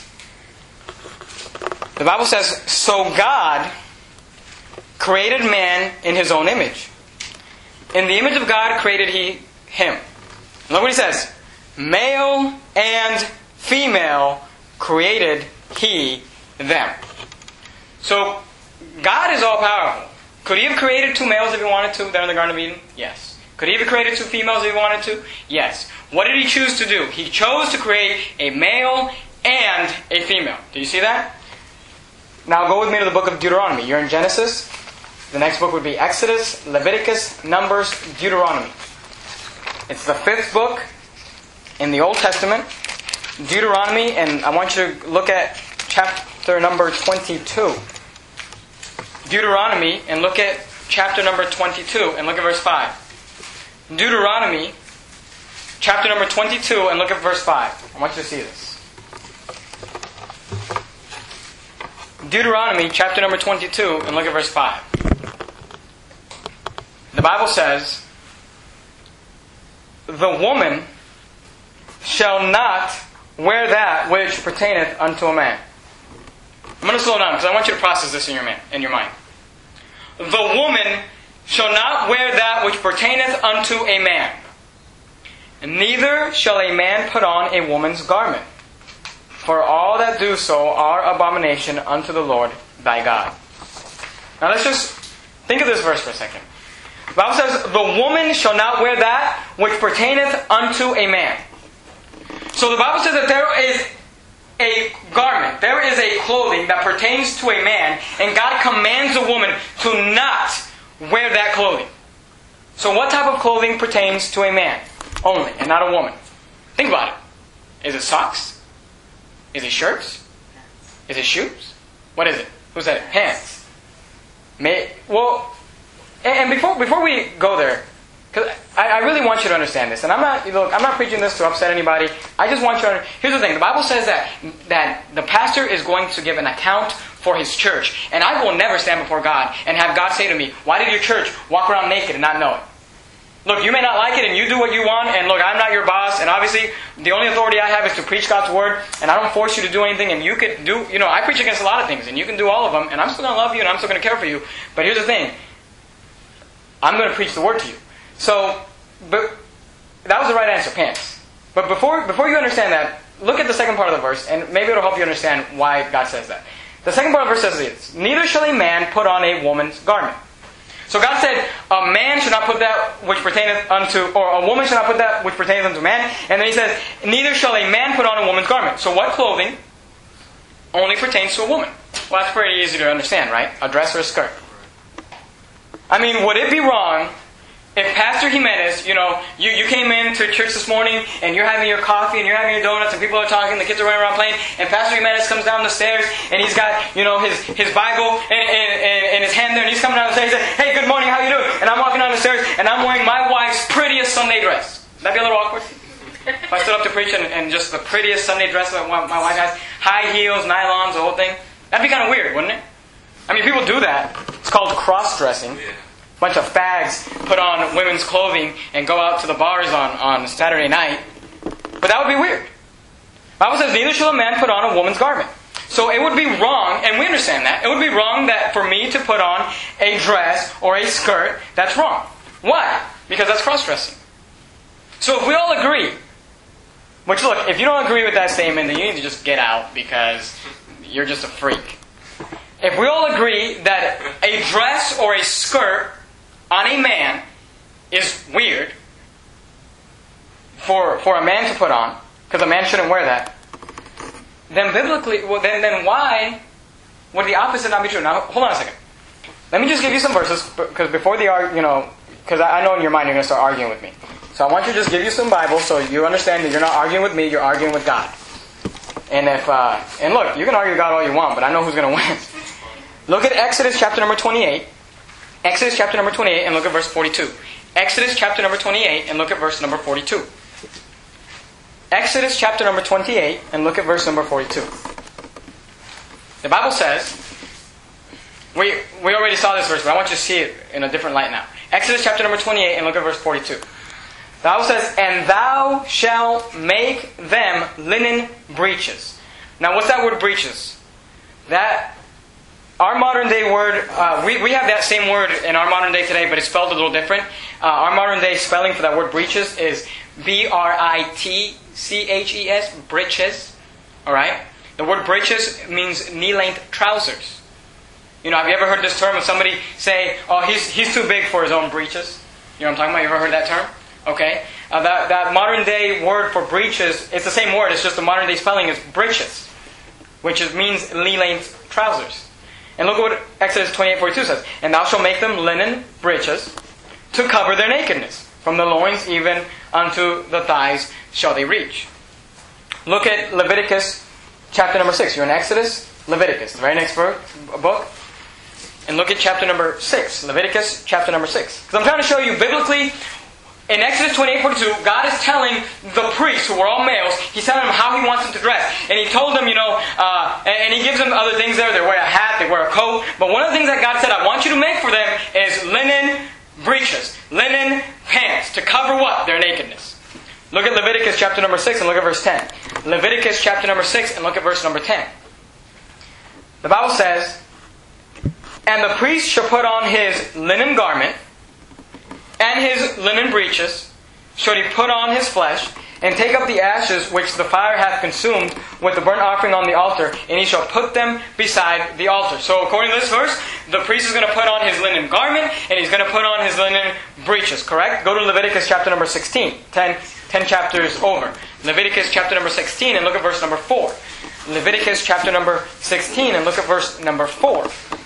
The Bible says, so God created man in His own image. In the image of God created He him. Look what He says. Male and female created He them. So, God is all powerful. Could He have created two males if He wanted to there in the Garden of Eden? Yes. Could He have created two females if He wanted to? Yes. What did He choose to do? He chose to create a male and a female. Do you see that? Now go with me to the book of Deuteronomy. You're in Genesis. The next book would be Exodus, Leviticus, Numbers, Deuteronomy. It's the fifth book in the Old Testament. Deuteronomy, and I want you to look at chapter number twenty-two. Deuteronomy, and look at chapter number twenty-two, and look at verse five. Deuteronomy, chapter number twenty-two, and look at verse five. I want you to see this. Deuteronomy, chapter number twenty-two, and look at verse five. The Bible says, the woman shall not wear that which pertaineth unto a man. I'm going to slow down because I want you to process this in your man, in your mind. The woman shall not wear that which pertaineth unto a man. Neither shall a man put on a woman's garment. For all that do so are abomination unto the Lord thy God. Now let's just think of this verse for a second. The Bible says, the woman shall not wear that which pertaineth unto a man. So the Bible says that there is a garment, there is a clothing that pertains to a man, and God commands a woman to not wear that clothing. So what type of clothing pertains to a man only, and not a woman? Think about it. Is it socks? Is it shirts? Is it shoes? What is it? Who's that? Pants. May, well, and before before we go there, because I, I really want you to understand this, and I'm not look, I'm not preaching this to upset anybody. I just want you to. Here's the thing: the Bible says that that the pastor is going to give an account for his church, and I will never stand before God and have God say to me, "Why did your church walk around naked and not know it?" Look, you may not like it, and you do what you want, and look, I'm not your boss, and obviously, the only authority I have is to preach God's Word, and I don't force you to do anything, and you could do, you know, I preach against a lot of things, and you can do all of them, and I'm still going to love you, and I'm still going to care for you, but here's the thing, I'm going to preach the Word to you. So, but that was the right answer, pants. But before before you understand that, look at the second part of the verse, and maybe it'll help you understand why God says that. The second part of the verse says this, neither shall a man put on a woman's garment. So God said, a man should not put that which pertaineth unto, or a woman should not put that which pertaineth unto man. And then He says, neither shall a man put on a woman's garment. So what clothing only pertains to a woman? Well, that's pretty easy to understand, right? A dress or a skirt. I mean, would it be wrong if Pastor Jimenez, you know, you, you came into church this morning and you're having your coffee and you're having your donuts and people are talking, the kids are running around playing, and Pastor Jimenez comes down the stairs and he's got, you know, his, his Bible in, in, in his hand there, and he's coming down the stairs and he says, hey, good morning, how you doing? And I'm walking down the stairs and I'm wearing my wife's prettiest Sunday dress. That'd be a little awkward. If I stood up to preach and, and just the prettiest Sunday dress that my wife has, high heels, nylons, the whole thing, that'd be kind of weird, wouldn't it? I mean, people do that. It's called cross-dressing. Bunch of fags put on women's clothing and go out to the bars on, on Saturday night. But that would be weird. The Bible says, neither shall a man put on a woman's garment. So it would be wrong, and we understand that, it would be wrong that for me to put on a dress or a skirt, that's wrong. Why? Because that's cross-dressing. So if we all agree, which look, if you don't agree with that statement, then you need to just get out because you're just a freak. If we all agree that a dress or a skirt on a man is weird for for a man to put on, because a man shouldn't wear that, then biblically, well, then, then why would the opposite not be true? Now, hold on a second. Let me just give you some verses, because before the arg, you know, because I know in your mind you're going to start arguing with me. So I want you to just give you some Bible so you understand that you're not arguing with me, you're arguing with God. And if, uh, and look, you can argue with God all you want, but I know who's going to win. Look at Exodus chapter number twenty-eight. Exodus chapter number twenty-eight and look at verse forty-two. Exodus chapter number twenty-eight and look at verse number forty-two. Exodus chapter number twenty-eight and look at verse number forty-two. The Bible says, we we already saw this verse, but I want you to see it in a different light now. Exodus chapter number twenty-eight and look at verse forty-two. The Bible says, and thou shalt make them linen breeches. Now what's that word breeches? That, our modern day word, uh, we, we have that same word in our modern day today, but it's spelled a little different. Uh, our modern day spelling for that word breeches is B R I T C H E S, breeches. Alright? The word breeches means knee-length trousers. You know, have you ever heard this term of somebody say, oh, he's he's too big for his own breeches? You know what I'm talking about? You ever heard that term? Okay? Uh, that, that modern day word for breeches, it's the same word, it's just the modern day spelling is breeches, which is, means knee-length trousers. And look at what Exodus twenty-eight forty-two says. And thou shalt make them linen breeches to cover their nakedness. From the loins even unto the thighs shall they reach. Look at Leviticus chapter number six. You're in Exodus, Leviticus, the very next book. And look at chapter number six. Leviticus chapter number six. Because I'm trying to show you biblically, in Exodus twenty-eight forty-two, God is telling the priests, who were all males, He's telling them how He wants them to dress. And He told them, you know, uh, and, and He gives them other things there. They wear a hat, they wear a coat. But one of the things that God said, I want you to make for them is linen breeches, linen pants, to cover what? Their nakedness. Look at Leviticus chapter number six and look at verse ten. Leviticus chapter number six and look at verse number ten. The Bible says, and the priest shall put on his linen garment, and his linen breeches shall he put on his flesh, and take up the ashes which the fire hath consumed with the burnt offering on the altar, and he shall put them beside the altar. So according to this verse, the priest is going to put on his linen garment, and he's going to put on his linen breeches, correct? Go to Leviticus chapter number sixteen, ten, ten chapters over. Leviticus chapter number sixteen, and look at verse number four. Leviticus chapter number sixteen, and look at verse number four.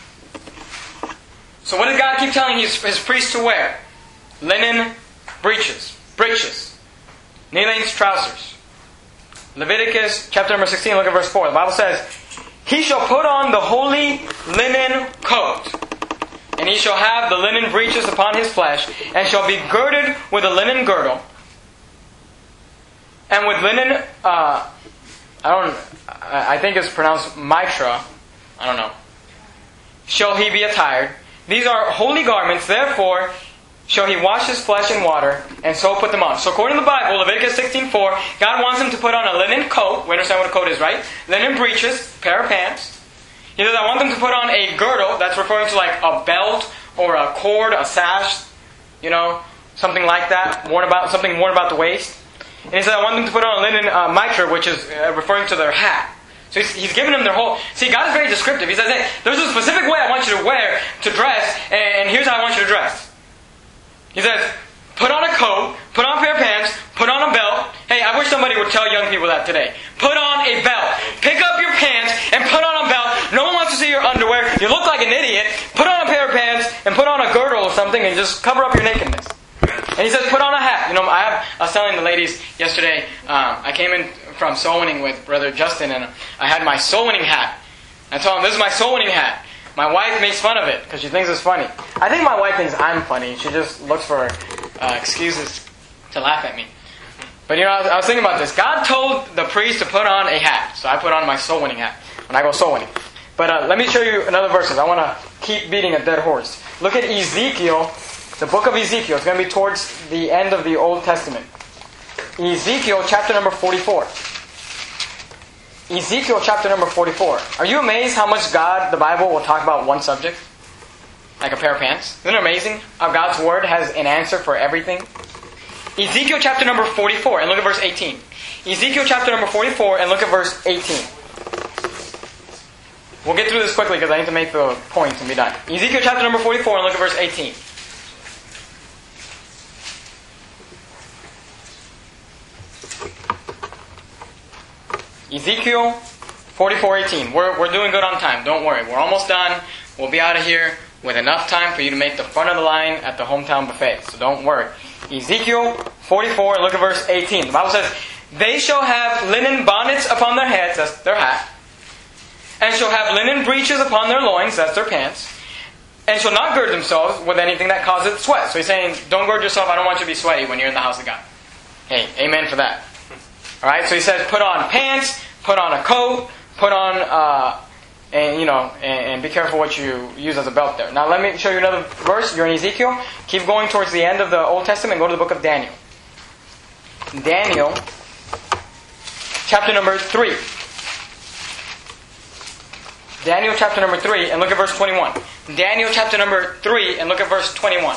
So what does God keep telling his, his priests to wear? Linen breeches, breeches, knee-length trousers. Leviticus chapter number sixteen, look at verse four. The Bible says, he shall put on the holy linen coat, and he shall have the linen breeches upon his flesh, and shall be girded with a linen girdle, and with linen, uh, I don't, I think it's pronounced mitra, I don't know, shall he be attired. These are holy garments, therefore shall he wash his flesh in water, and so put them on. So according to the Bible, Leviticus sixteen four, God wants him to put on a linen coat. We understand what a coat is, right? Linen breeches, pair of pants. He says, I want them to put on a girdle. That's referring to like a belt or a cord, a sash, you know, something like that, worn about something worn about the waist. And he said, I want them to put on a linen uh, mitra, which is uh, referring to their hat. So he's, he's giving them their whole... See, God is very descriptive. He says, hey, there's a specific way I want you to wear, to dress, and here's how I want you to dress. He says, put on a coat, put on a pair of pants, put on a belt. Hey, I wish somebody would tell young people that today. Put on a belt. Pick up your pants and put on a belt. No one wants to see your underwear. You look like an idiot. Put on a pair of pants and put on a girdle or something and just cover up your nakedness. And he says, put on a hat. You know, I, have, I was telling the ladies yesterday, um, I came in from soul winning with Brother Justin, and I had my soul winning hat. I told him, this is my soul winning hat. My wife makes fun of it because she thinks it's funny. I think my wife thinks I'm funny. She just looks for uh, excuses to laugh at me. But you know, I was, I was thinking about this. God told the priest to put on a hat. So I put on my soul winning hat when I go soul winning. But uh, let me show you another verse. I want to keep beating a dead horse. Look at Ezekiel, the book of Ezekiel. It's going to be towards the end of the Old Testament. Ezekiel chapter number forty-four. Ezekiel chapter number forty-four. Are you amazed how much God, the Bible, will talk about one subject? Like a pair of pants. Isn't it amazing how God's Word has an answer for everything? Ezekiel chapter number forty-four, and look at verse eighteen. Ezekiel chapter number forty-four, and look at verse eighteen. We'll get through this quickly because I need to make the points and be done. Ezekiel chapter number forty-four, and look at verse eighteen. Ezekiel forty-four eighteen. We're, we're doing good on time. Don't worry. We're almost done. We'll be out of here with enough time for you to make the front of the line at the hometown buffet. So don't worry. Ezekiel forty-four, look at verse eighteen. The Bible says, they shall have linen bonnets upon their heads, that's their hat, and shall have linen breeches upon their loins, that's their pants, and shall not gird themselves with anything that causeth sweat. So he's saying, don't gird yourself, I don't want you to be sweaty when you're in the house of God. Hey, amen for that. Alright, so he says, put on pants, put on a coat, put on, uh, and you know, and, and be careful what you use as a belt there. Now let me show you another verse. You're in Ezekiel. Keep going towards the end of the Old Testament and go to the book of Daniel. Daniel, chapter number three. Daniel chapter number three, and look at verse twenty-one. Daniel chapter number three, and look at verse twenty-one.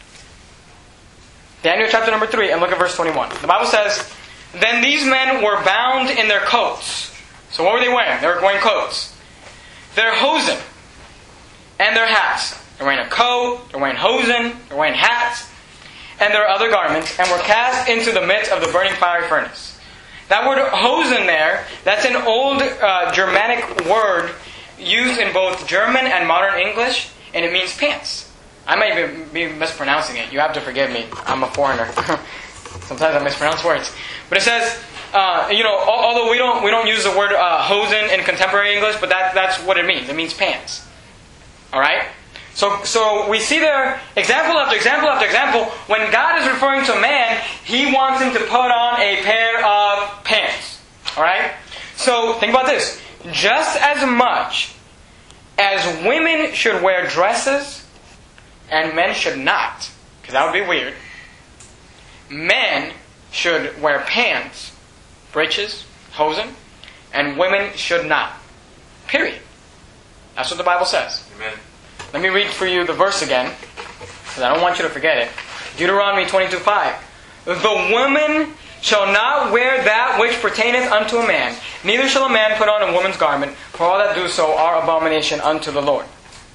Daniel chapter number three, and look at verse twenty-one. The Bible says, then these men were bound in their coats. So what were they wearing? They were wearing coats. Their hosen, and their hats. They're wearing a coat, they're wearing hosen, they're wearing hats, and their other garments, and were cast into the midst of the burning fiery furnace. That word hosen there, that's an old uh, Germanic word used in both German and modern English, and it means pants. I might be, be mispronouncing it. You have to forgive me. I'm a foreigner. Sometimes I mispronounce words. But it says, uh, you know, although we don't we don't use the word uh, hosen in contemporary English, but that that's what it means. It means pants. All right. So so we see there example after example after example. When God is referring to man, He wants him to put on a pair of pants. All right. So think about this. Just as much as women should wear dresses and men should not, because that would be weird, men should wear pants, breeches, hosen, and women should not. Period. That's what the Bible says. Amen. Let me read for you the verse again, because I don't want you to forget it. Deuteronomy twenty-two five. The woman shall not wear that which pertaineth unto a man, neither shall a man put on a woman's garment, for all that do so are abomination unto the Lord.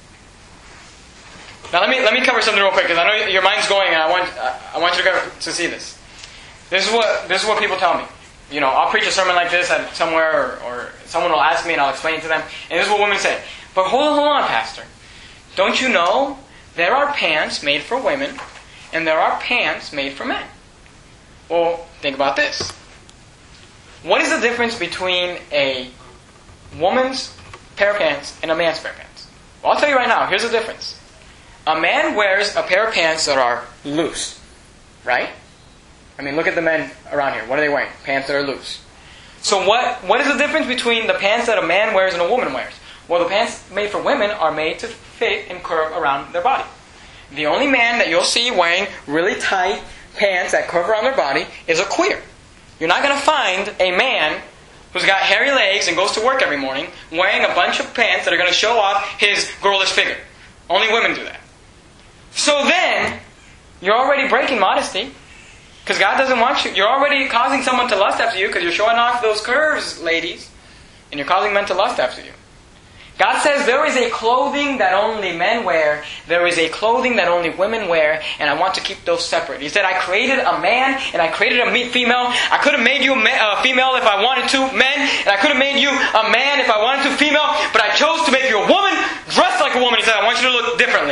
Now let me let me cover something real quick, because I know your mind's going, and I want I want you to go, to see this. This is what this is what people tell me. You know, I'll preach a sermon like this at somewhere, or, or someone will ask me, and I'll explain it to them. And this is what women say. But hold on, hold on, Pastor. Don't you know there are pants made for women, and there are pants made for men? Well, think about this. What is the difference between a woman's pair of pants and a man's pair of pants? Well, I'll tell you right now. Here's the difference. A man wears a pair of pants that are loose, right? I mean, look at the men around here. What are they wearing? Pants that are loose. So what, what is the difference between the pants that a man wears and a woman wears? Well, the pants made for women are made to fit and curve around their body. The only man that you'll see wearing really tight pants that curve around their body is a queer. You're not going to find a man who's got hairy legs and goes to work every morning wearing a bunch of pants that are going to show off his girlish figure. Only women do that. So then, you're already breaking modesty. Because God doesn't want you. You're already causing someone to lust after you because you're showing off those curves, ladies. And you're causing men to lust after you. God says there is a clothing that only men wear. There is a clothing that only women wear. And I want to keep those separate. He said, I created a man and I created a female. I could have made you a female if I wanted to, men. And I could have made you a man if I wanted to, female. But I chose to make you a woman, dressed like a woman. He said, I want you to look differently.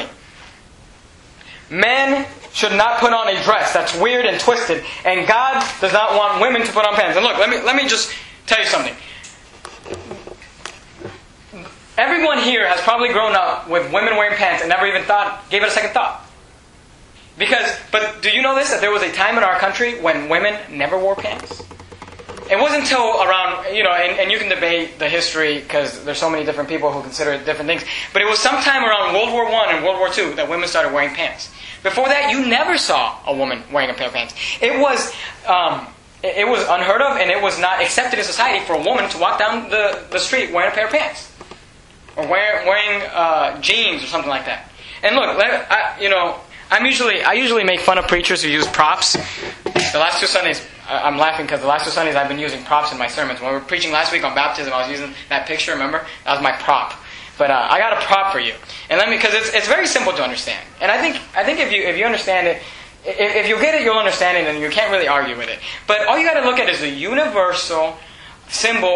Men should not put on a dress that's weird and twisted. And God does not want women to put on pants. And look, let me let me just tell you something. Everyone here has probably grown up with women wearing pants and never even thought, gave it a second thought. Because, but do you know this? That there was a time in our country when women never wore pants? It wasn't until around, you know, and, and you can debate the history because there's so many different people who consider it different things. But it was sometime around World War One and World War Two that women started wearing pants. Before that, you never saw a woman wearing a pair of pants. It was um, it, it was unheard of, and it was not accepted in society for a woman to walk down the, the street wearing a pair of pants. Or wear, wearing uh, jeans or something like that. And look, let, I, you know, I'm usually I usually make fun of preachers who use props. The last two Sundays, I'm laughing because the last two Sundays I've been using props in my sermons. When we were preaching last week on baptism, I was using that picture, remember? That was my prop. But uh, I got a prop for you. And let me, because it's it's very simple to understand. And I think I think if you if you understand it, if, if you get it, you'll understand it, and you can't really argue with it. But all you got to look at is the universal symbol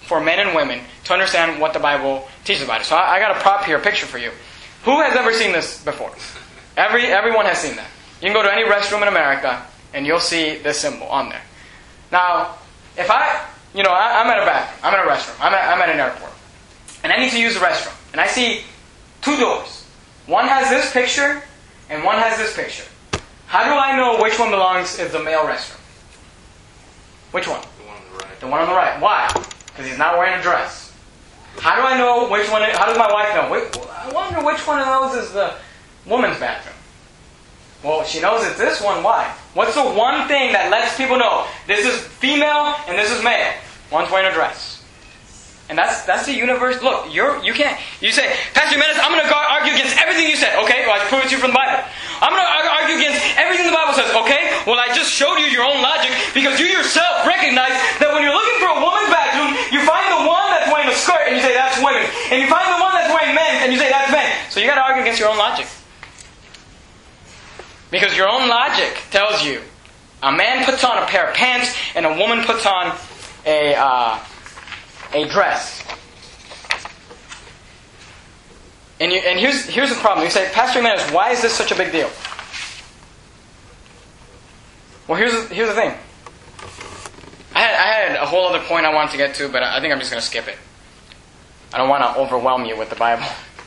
for men and women to understand what the Bible teaches about it. So I, I got a prop here, a picture for you. Who has ever seen this before? Every Everyone has seen that. You can go to any restroom in America and you'll see this symbol on there. Now, if I, you know, I, I'm at a bath, I'm at a restroom, I'm at, I'm at an airport, and I need to use the restroom, and I see two doors. One has this picture, and one has this picture. How do I know which one belongs is the male restroom? Which one? The one on the right. The one on the right. Why? Because he's not wearing a dress. How do I know which one? How does my wife know? Wait, I wonder which one of those is the woman's bathroom. Well, she knows it's this one. Why? What's the one thing that lets people know this is female and this is male? One's wearing a dress. And that's that's the universe. Look, you're you can't. You say, Pastor Jimenez, I'm going to argue against everything you said. Okay, well I prove it to you from the Bible. I'm going to argue against everything the Bible says. Okay, well I just showed you your own logic because you yourself recognize that when you're looking for a woman's bathroom, you find the one that's wearing a skirt and you say that's women, and you find the one that's wearing men and you say that's men. So you got to argue against your own logic because your own logic tells you a man puts on a pair of pants and a woman puts on a. Uh, A dress. And you, and here's here's the problem. You say, Pastor Jimenez, why is this such a big deal? Well, here's here's the thing. I had I had a whole other point I wanted to get to, but I think I'm just going to skip it. I don't want to overwhelm you with the Bible.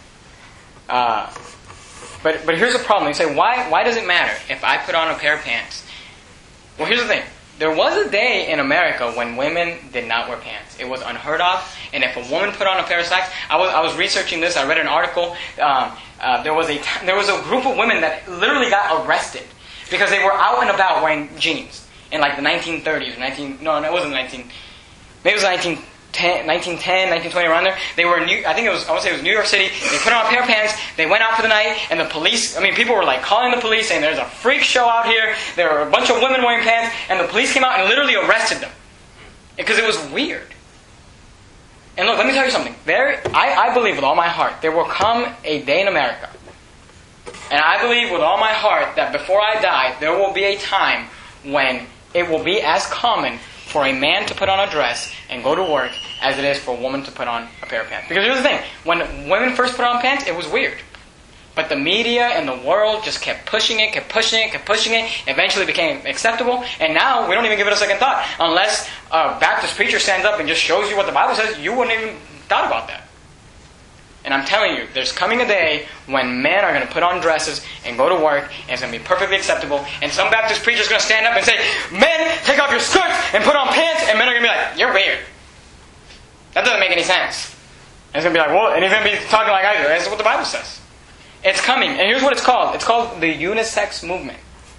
Uh, but but here's the problem. You say, why why does it matter if I put on a pair of pants? Well, here's the thing. There was a day in America when women did not wear pants. It was unheard of. And if a woman put on a pair of slacks, I was I was researching this. I read an article. Um, uh, there was a there was a group of women that literally got arrested because they were out and about wearing jeans in like the nineteen thirties, nineteen no, no, it wasn't nineteen. Maybe it was nineteen ten, nineteen ten, nineteen twenty, around there. They were in New, I think it was, I want to say it was New York City. They put on a pair of pants. They went out for the night, and the police, I mean, people were like calling the police saying there's a freak show out here. There were a bunch of women wearing pants, and the police came out and literally arrested them because it was weird. And look, let me tell you something. There, I, I believe with all my heart there will come a day in America, and I believe with all my heart that before I die there will be a time when it will be as common for a man to put on a dress and go to work as it is for a woman to put on a pair of pants. Because here's the thing. When women first put on pants, it was weird. But the media and the world just kept pushing it, kept pushing it, kept pushing it. Eventually it became acceptable. And now we don't even give it a second thought. Unless a Baptist preacher stands up and just shows you what the Bible says, you wouldn't even thought about that. And I'm telling you, there's coming a day when men are going to put on dresses and go to work, and it's going to be perfectly acceptable. And some Baptist preacher is going to stand up and say, men, take off your skirts and put on pants. And men are going to be like, you're weird. That doesn't make any sense. And it's going to be like, well, and he's going to be talking like I do. That's what the Bible says. It's coming. And here's what it's called. It's called the unisex movement.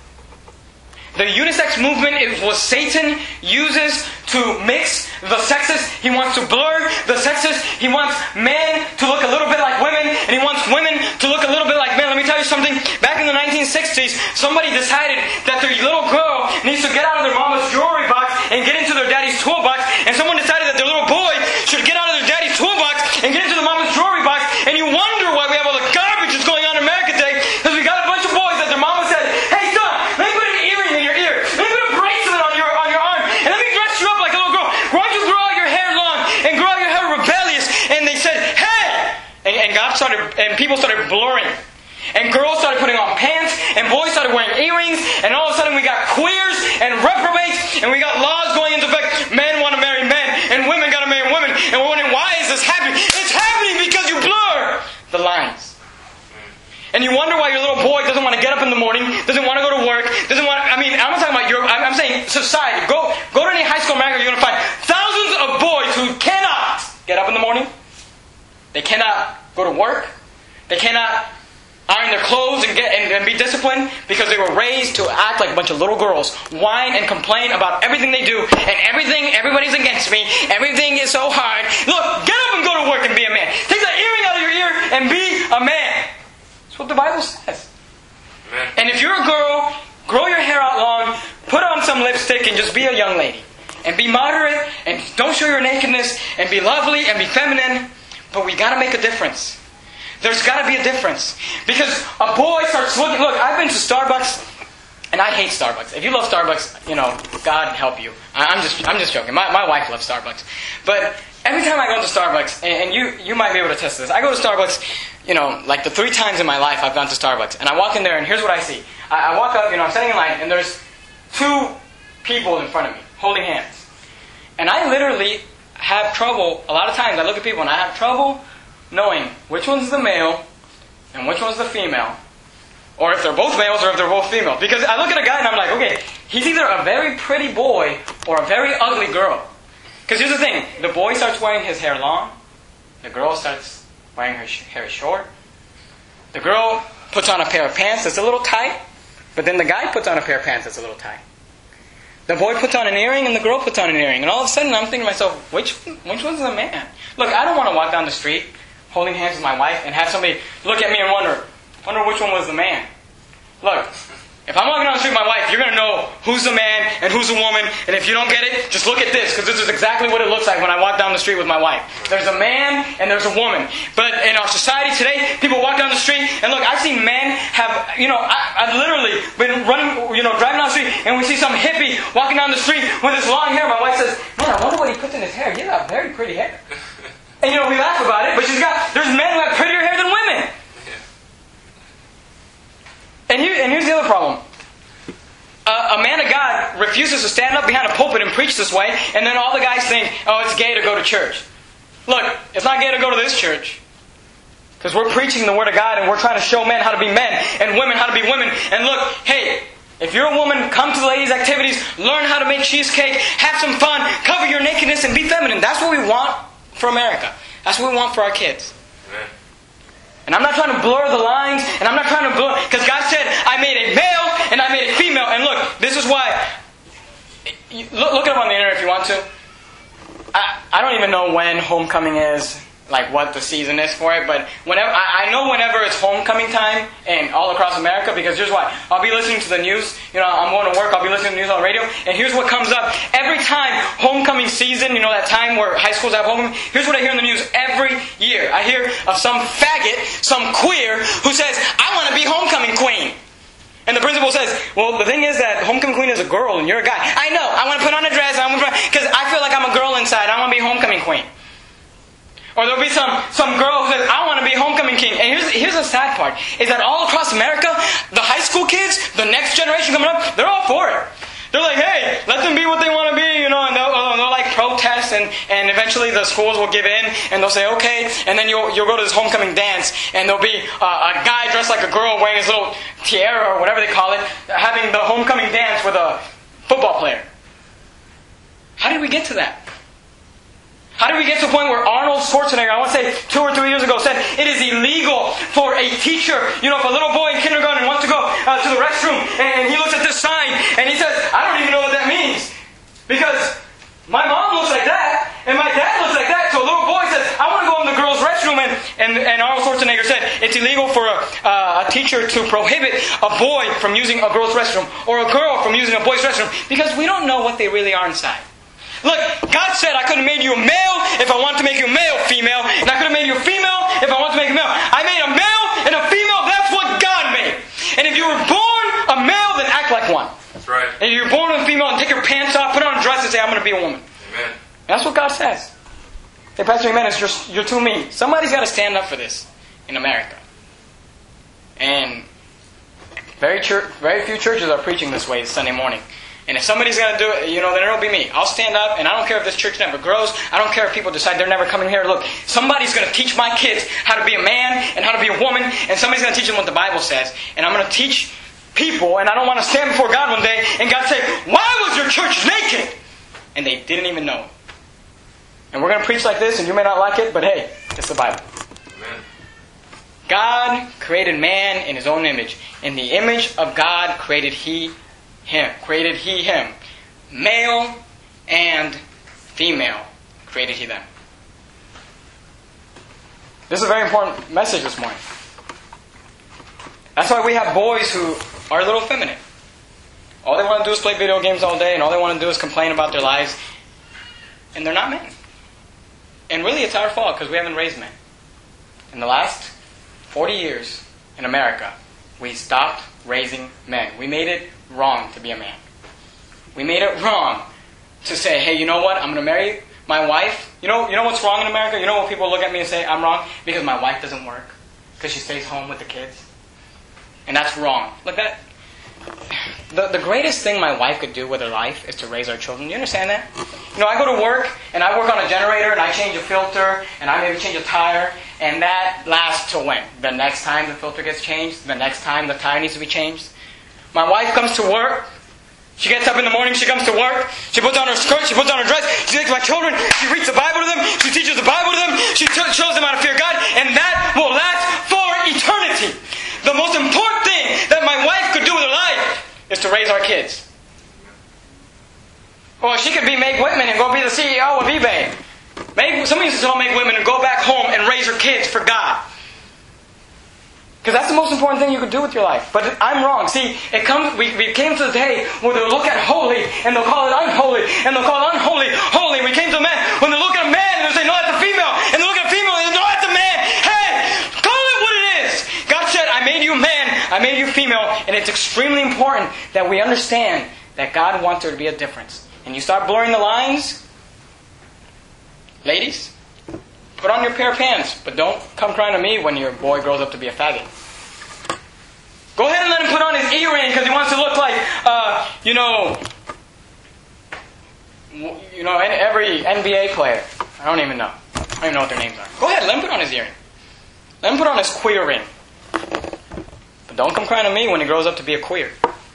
The unisex movement is what Satan uses to mix the sexes. He wants to blur the sexes. He wants men to look a little bit like women, and he wants women to look a little bit like men. Let me tell you something. Back in the nineteen sixties, somebody decided that their little girl needs to get out of their mama's jewelry box and get into their daddy's toolbox. And someone decided that their little boy should get out of their daddy's toolbox and get into the mama's jewelry box. And you wonder why we have all the garbage that's going on in America today, because we got a bunch of boys that their mama said, hey son, let me put an earring in your ear. Let me put a bracelet on your on your arm. And let me dress you up like a little girl. Why don't you grow out your hair long and grow out your hair rebellious? And they said, hey! And, and God started, and people started blurring. And girls started putting on pants, and boys started wearing earrings, and all of a sudden we got queers and reprobates, and we got laws going into effect. Men want to marry men, and women got to marry women. And we're wondering, why is this happening? It's happening because you blur the lines. And you wonder why your little boy doesn't want to get up in the morning, doesn't want to go to work, doesn't want to, I mean, I'm not talking about your, I'm, I'm saying society. Go, go to any high school in America, you're going to find thousands of boys who cannot get up in the morning. They cannot go to work. They cannot iron their clothes and get and, and be disciplined because they were raised to act like a bunch of little girls, whine and complain about everything they do, and everything, everybody's against me, everything is so hard. Look, get up and go to work and be a man. Take that earring out of your ear and be a man. That's what the Bible says. Amen. And if you're a girl, grow your hair out long, put on some lipstick, and just be a young lady. And be moderate, and don't show your nakedness, and be lovely, and be feminine. But we gotta make a difference. There's got to be a difference. Because a boy starts looking... Look, I've been to Starbucks, and I hate Starbucks. If you love Starbucks, you know, God help you. I, I'm just I'm just joking. My, my wife loves Starbucks. But every time I go to Starbucks, and, and you you might be able to test this. I go to Starbucks, you know, like the three times in my life I've gone to Starbucks, and I walk in there, and here's what I see. I, I walk up, you know, I'm standing in line, and there's two people in front of me holding hands, and I literally have trouble. A lot of times I look at people, and I have trouble knowing which one's the male and which one's the female. Or if they're both males or if they're both females. Because I look at a guy and I'm like, okay, he's either a very pretty boy or a very ugly girl. Because here's the thing. The boy starts wearing his hair long. The girl starts wearing her sh- hair short. The girl puts on a pair of pants that's a little tight. But then the guy puts on a pair of pants that's a little tight. The boy puts on an earring and the girl puts on an earring. And all of a sudden I'm thinking to myself, which, which one's the man? Look, I don't want to walk down the street holding hands with my wife and have somebody look at me and wonder, wonder which one was the man. Look, if I'm walking down the street with my wife, you're going to know who's the man and who's the woman. And if you don't get it, just look at this, because this is exactly what it looks like when I walk down the street with my wife. There's a man and there's a woman. But in our society today, people walk down the street, and look, I've seen men have, you know, I, I've literally been running, you know, driving down the street, and we see some hippie walking down the street with his long hair. My wife says, man, I wonder what he puts in his hair. He's got very pretty hair. And you know, we laugh about it, but she's got, there's men who have prettier hair than women. And, here, and here's the other problem. Uh, a man of God refuses to stand up behind a pulpit and preach this way, and then all the guys think, oh, it's gay to go to church. Look, it's not gay to go to this church. Because we're preaching the Word of God, and we're trying to show men how to be men, and women how to be women. And look, hey, if you're a woman, come to the ladies' activities, learn how to make cheesecake, have some fun, cover your nakedness, and be feminine. That's what we want for America. That's what we want for our kids. Amen. And I'm not trying to blur the lines, and I'm not trying to blur, because God said, I made a male and I made a female. And look, this is why, look, look it up on the internet if you want to. I, I don't even know when homecoming is, like what the season is for it, but whenever I, I know whenever it's homecoming time and all across America, because here's why. I'll be listening to the news, you know, I'm going to work, I'll be listening to the news on the radio, and here's what comes up. Every time homecoming season, you know, that time where high schools have homecoming, here's what I hear in the news every year. I hear of some faggot, some queer, who says, I want to be homecoming queen. And the principal says, well, the thing is that homecoming queen is a girl and you're a guy. I know, I want to put on a dress, I want to, because I feel like I'm a girl inside, I want to be homecoming queen. Or there'll be some, some girl who says, I want to be homecoming king. And here's, here's the sad part, is that all across America, the high school kids, the next generation coming up, they're all for it. They're like, hey, let them be what they want to be, you know, and they'll, they'll like protest, and, and eventually the schools will give in, and they'll say, okay, and then you'll, you'll go to this homecoming dance, and there'll be uh, a guy dressed like a girl wearing his little tiara, or whatever they call it, having the homecoming dance with a football player. How did we get to that? How did we get to the point where Arnold Schwarzenegger, I want to say two or three years ago, said it is illegal for a teacher, you know, if a little boy in kindergarten wants to go uh, to the restroom and he looks at this sign and he says, I don't even know what that means. Because my mom looks like that and my dad looks like that. So a little boy says, I want to go in the girls' restroom. And, and, and Arnold Schwarzenegger said it's illegal for a, uh, a teacher to prohibit a boy from using a girl's restroom or a girl from using a boy's restroom because we don't know what they really are inside. Look, God said I could have made you a male if I wanted to make you a male, female, and I could have made you a female if I wanted to make you a male. I made a male and a female, that's what God made. And if you were born a male, then act like one. That's right. And if you're born a female, and take your pants off, put on a dress and say, I'm going to be a woman. Amen. That's what God says. Hey, Pastor Jimenez, you're, you're too mean. Somebody's got to stand up for this in America. And very, church, very few churches are preaching this way Sunday morning. And if somebody's going to do it, you know, then it'll be me. I'll stand up, and I don't care if this church never grows. I don't care if people decide they're never coming here. Look, somebody's going to teach my kids how to be a man and how to be a woman, and somebody's going to teach them what the Bible says. And I'm going to teach people, and I don't want to stand before God one day, and God say, why was your church naked? And they didn't even know. And we're going to preach like this, and you may not like it, but hey, it's the Bible. Amen. God created man in His own image. In the image of God created He Him. Created He him. Male and female created He them. This is a very important message this morning. That's why we have boys who are a little feminine. All they want to do is play video games all day, and all they want to do is complain about their lives. And they're not men. And really it's our fault because we haven't raised men. In the last forty years in America, we stopped raising men. We made it wrong to be a man. We made it wrong to say, hey, you know what? I'm going to marry my wife You know, you know what's wrong in America? You know what people look at me and say, I'm wrong? Because my wife doesn't work. Because she stays home with the kids. And that's wrong. Look, that... The, the greatest thing my wife could do with her life is to raise our children. You understand that? You know, I go to work, and I work on a generator, and I change a filter, and I maybe change a tire, and that lasts till when? The next time the filter gets changed? The next time the tire needs to be changed? My wife comes to work. She gets up in the morning, she comes to work, she puts on her skirt, she puts on her dress, she takes my children, she reads the Bible to them, she teaches the Bible to them, she t- shows them how to fear God, and that will last for eternity. The most important thing that my wife could do with her life is to raise our kids. Well, she could be Meg Whitman and go be the C E O of eBay. Meg, some of you tell Meg Whitman to go back home and raise her kids for God. Because that's the most important thing you could do with your life. But I'm wrong. See, it comes. We, we came to the day where they'll look at holy and they'll call it unholy, and they'll call it unholy holy. We came to a man when they look at a man and they'll say, no, that's a female, and they look at a female and they say, no, that's a man. Hey, call it what it is. God said, I made you man, I made you female, and it's extremely important that we understand that God wants there to be a difference. And you start blurring the lines, ladies, put on your pair of pants, but don't come crying to me when your boy grows up to be a faggot. Go ahead and let him put on his earring because he wants to look like, uh, you know, you know, every N B A player. I don't even know. I don't even know what their names are. Go ahead, let him put on his earring. Let him put on his queer ring. But don't come crying to me when he grows up to be a queer.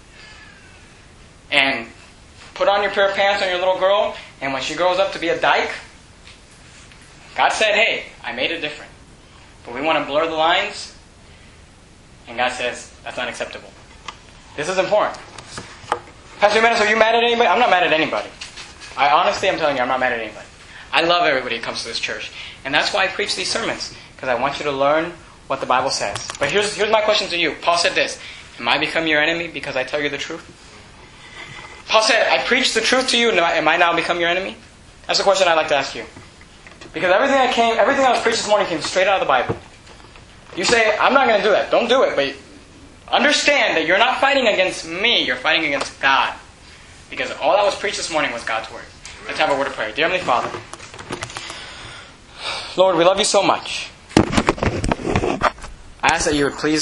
And put on your pair of pants on your little girl, and when she grows up to be a dyke, God said, hey, I made it different. But we want to blur the lines, and God says, that's not acceptable. This is important. Pastor Jimenez, are you mad at anybody? I'm not mad at anybody. I honestly, I'm telling you, I'm not mad at anybody. I love everybody who comes to this church. And that's why I preach these sermons, because I want you to learn what the Bible says. But here's, here's my question to you. Paul said this, am I become your enemy because I tell you the truth? Paul said, I preach the truth to you, and am I now become your enemy? That's the question I'd like to ask you. Because everything I came, everything I was preached this morning came straight out of the Bible. You say, I'm not going to do that. Don't do it. But understand that you're not fighting against me. You're fighting against God. Because all that was preached this morning was God's Word. Let's have a word of prayer. Dear Heavenly Father, Lord, we love you so much. I ask that you would please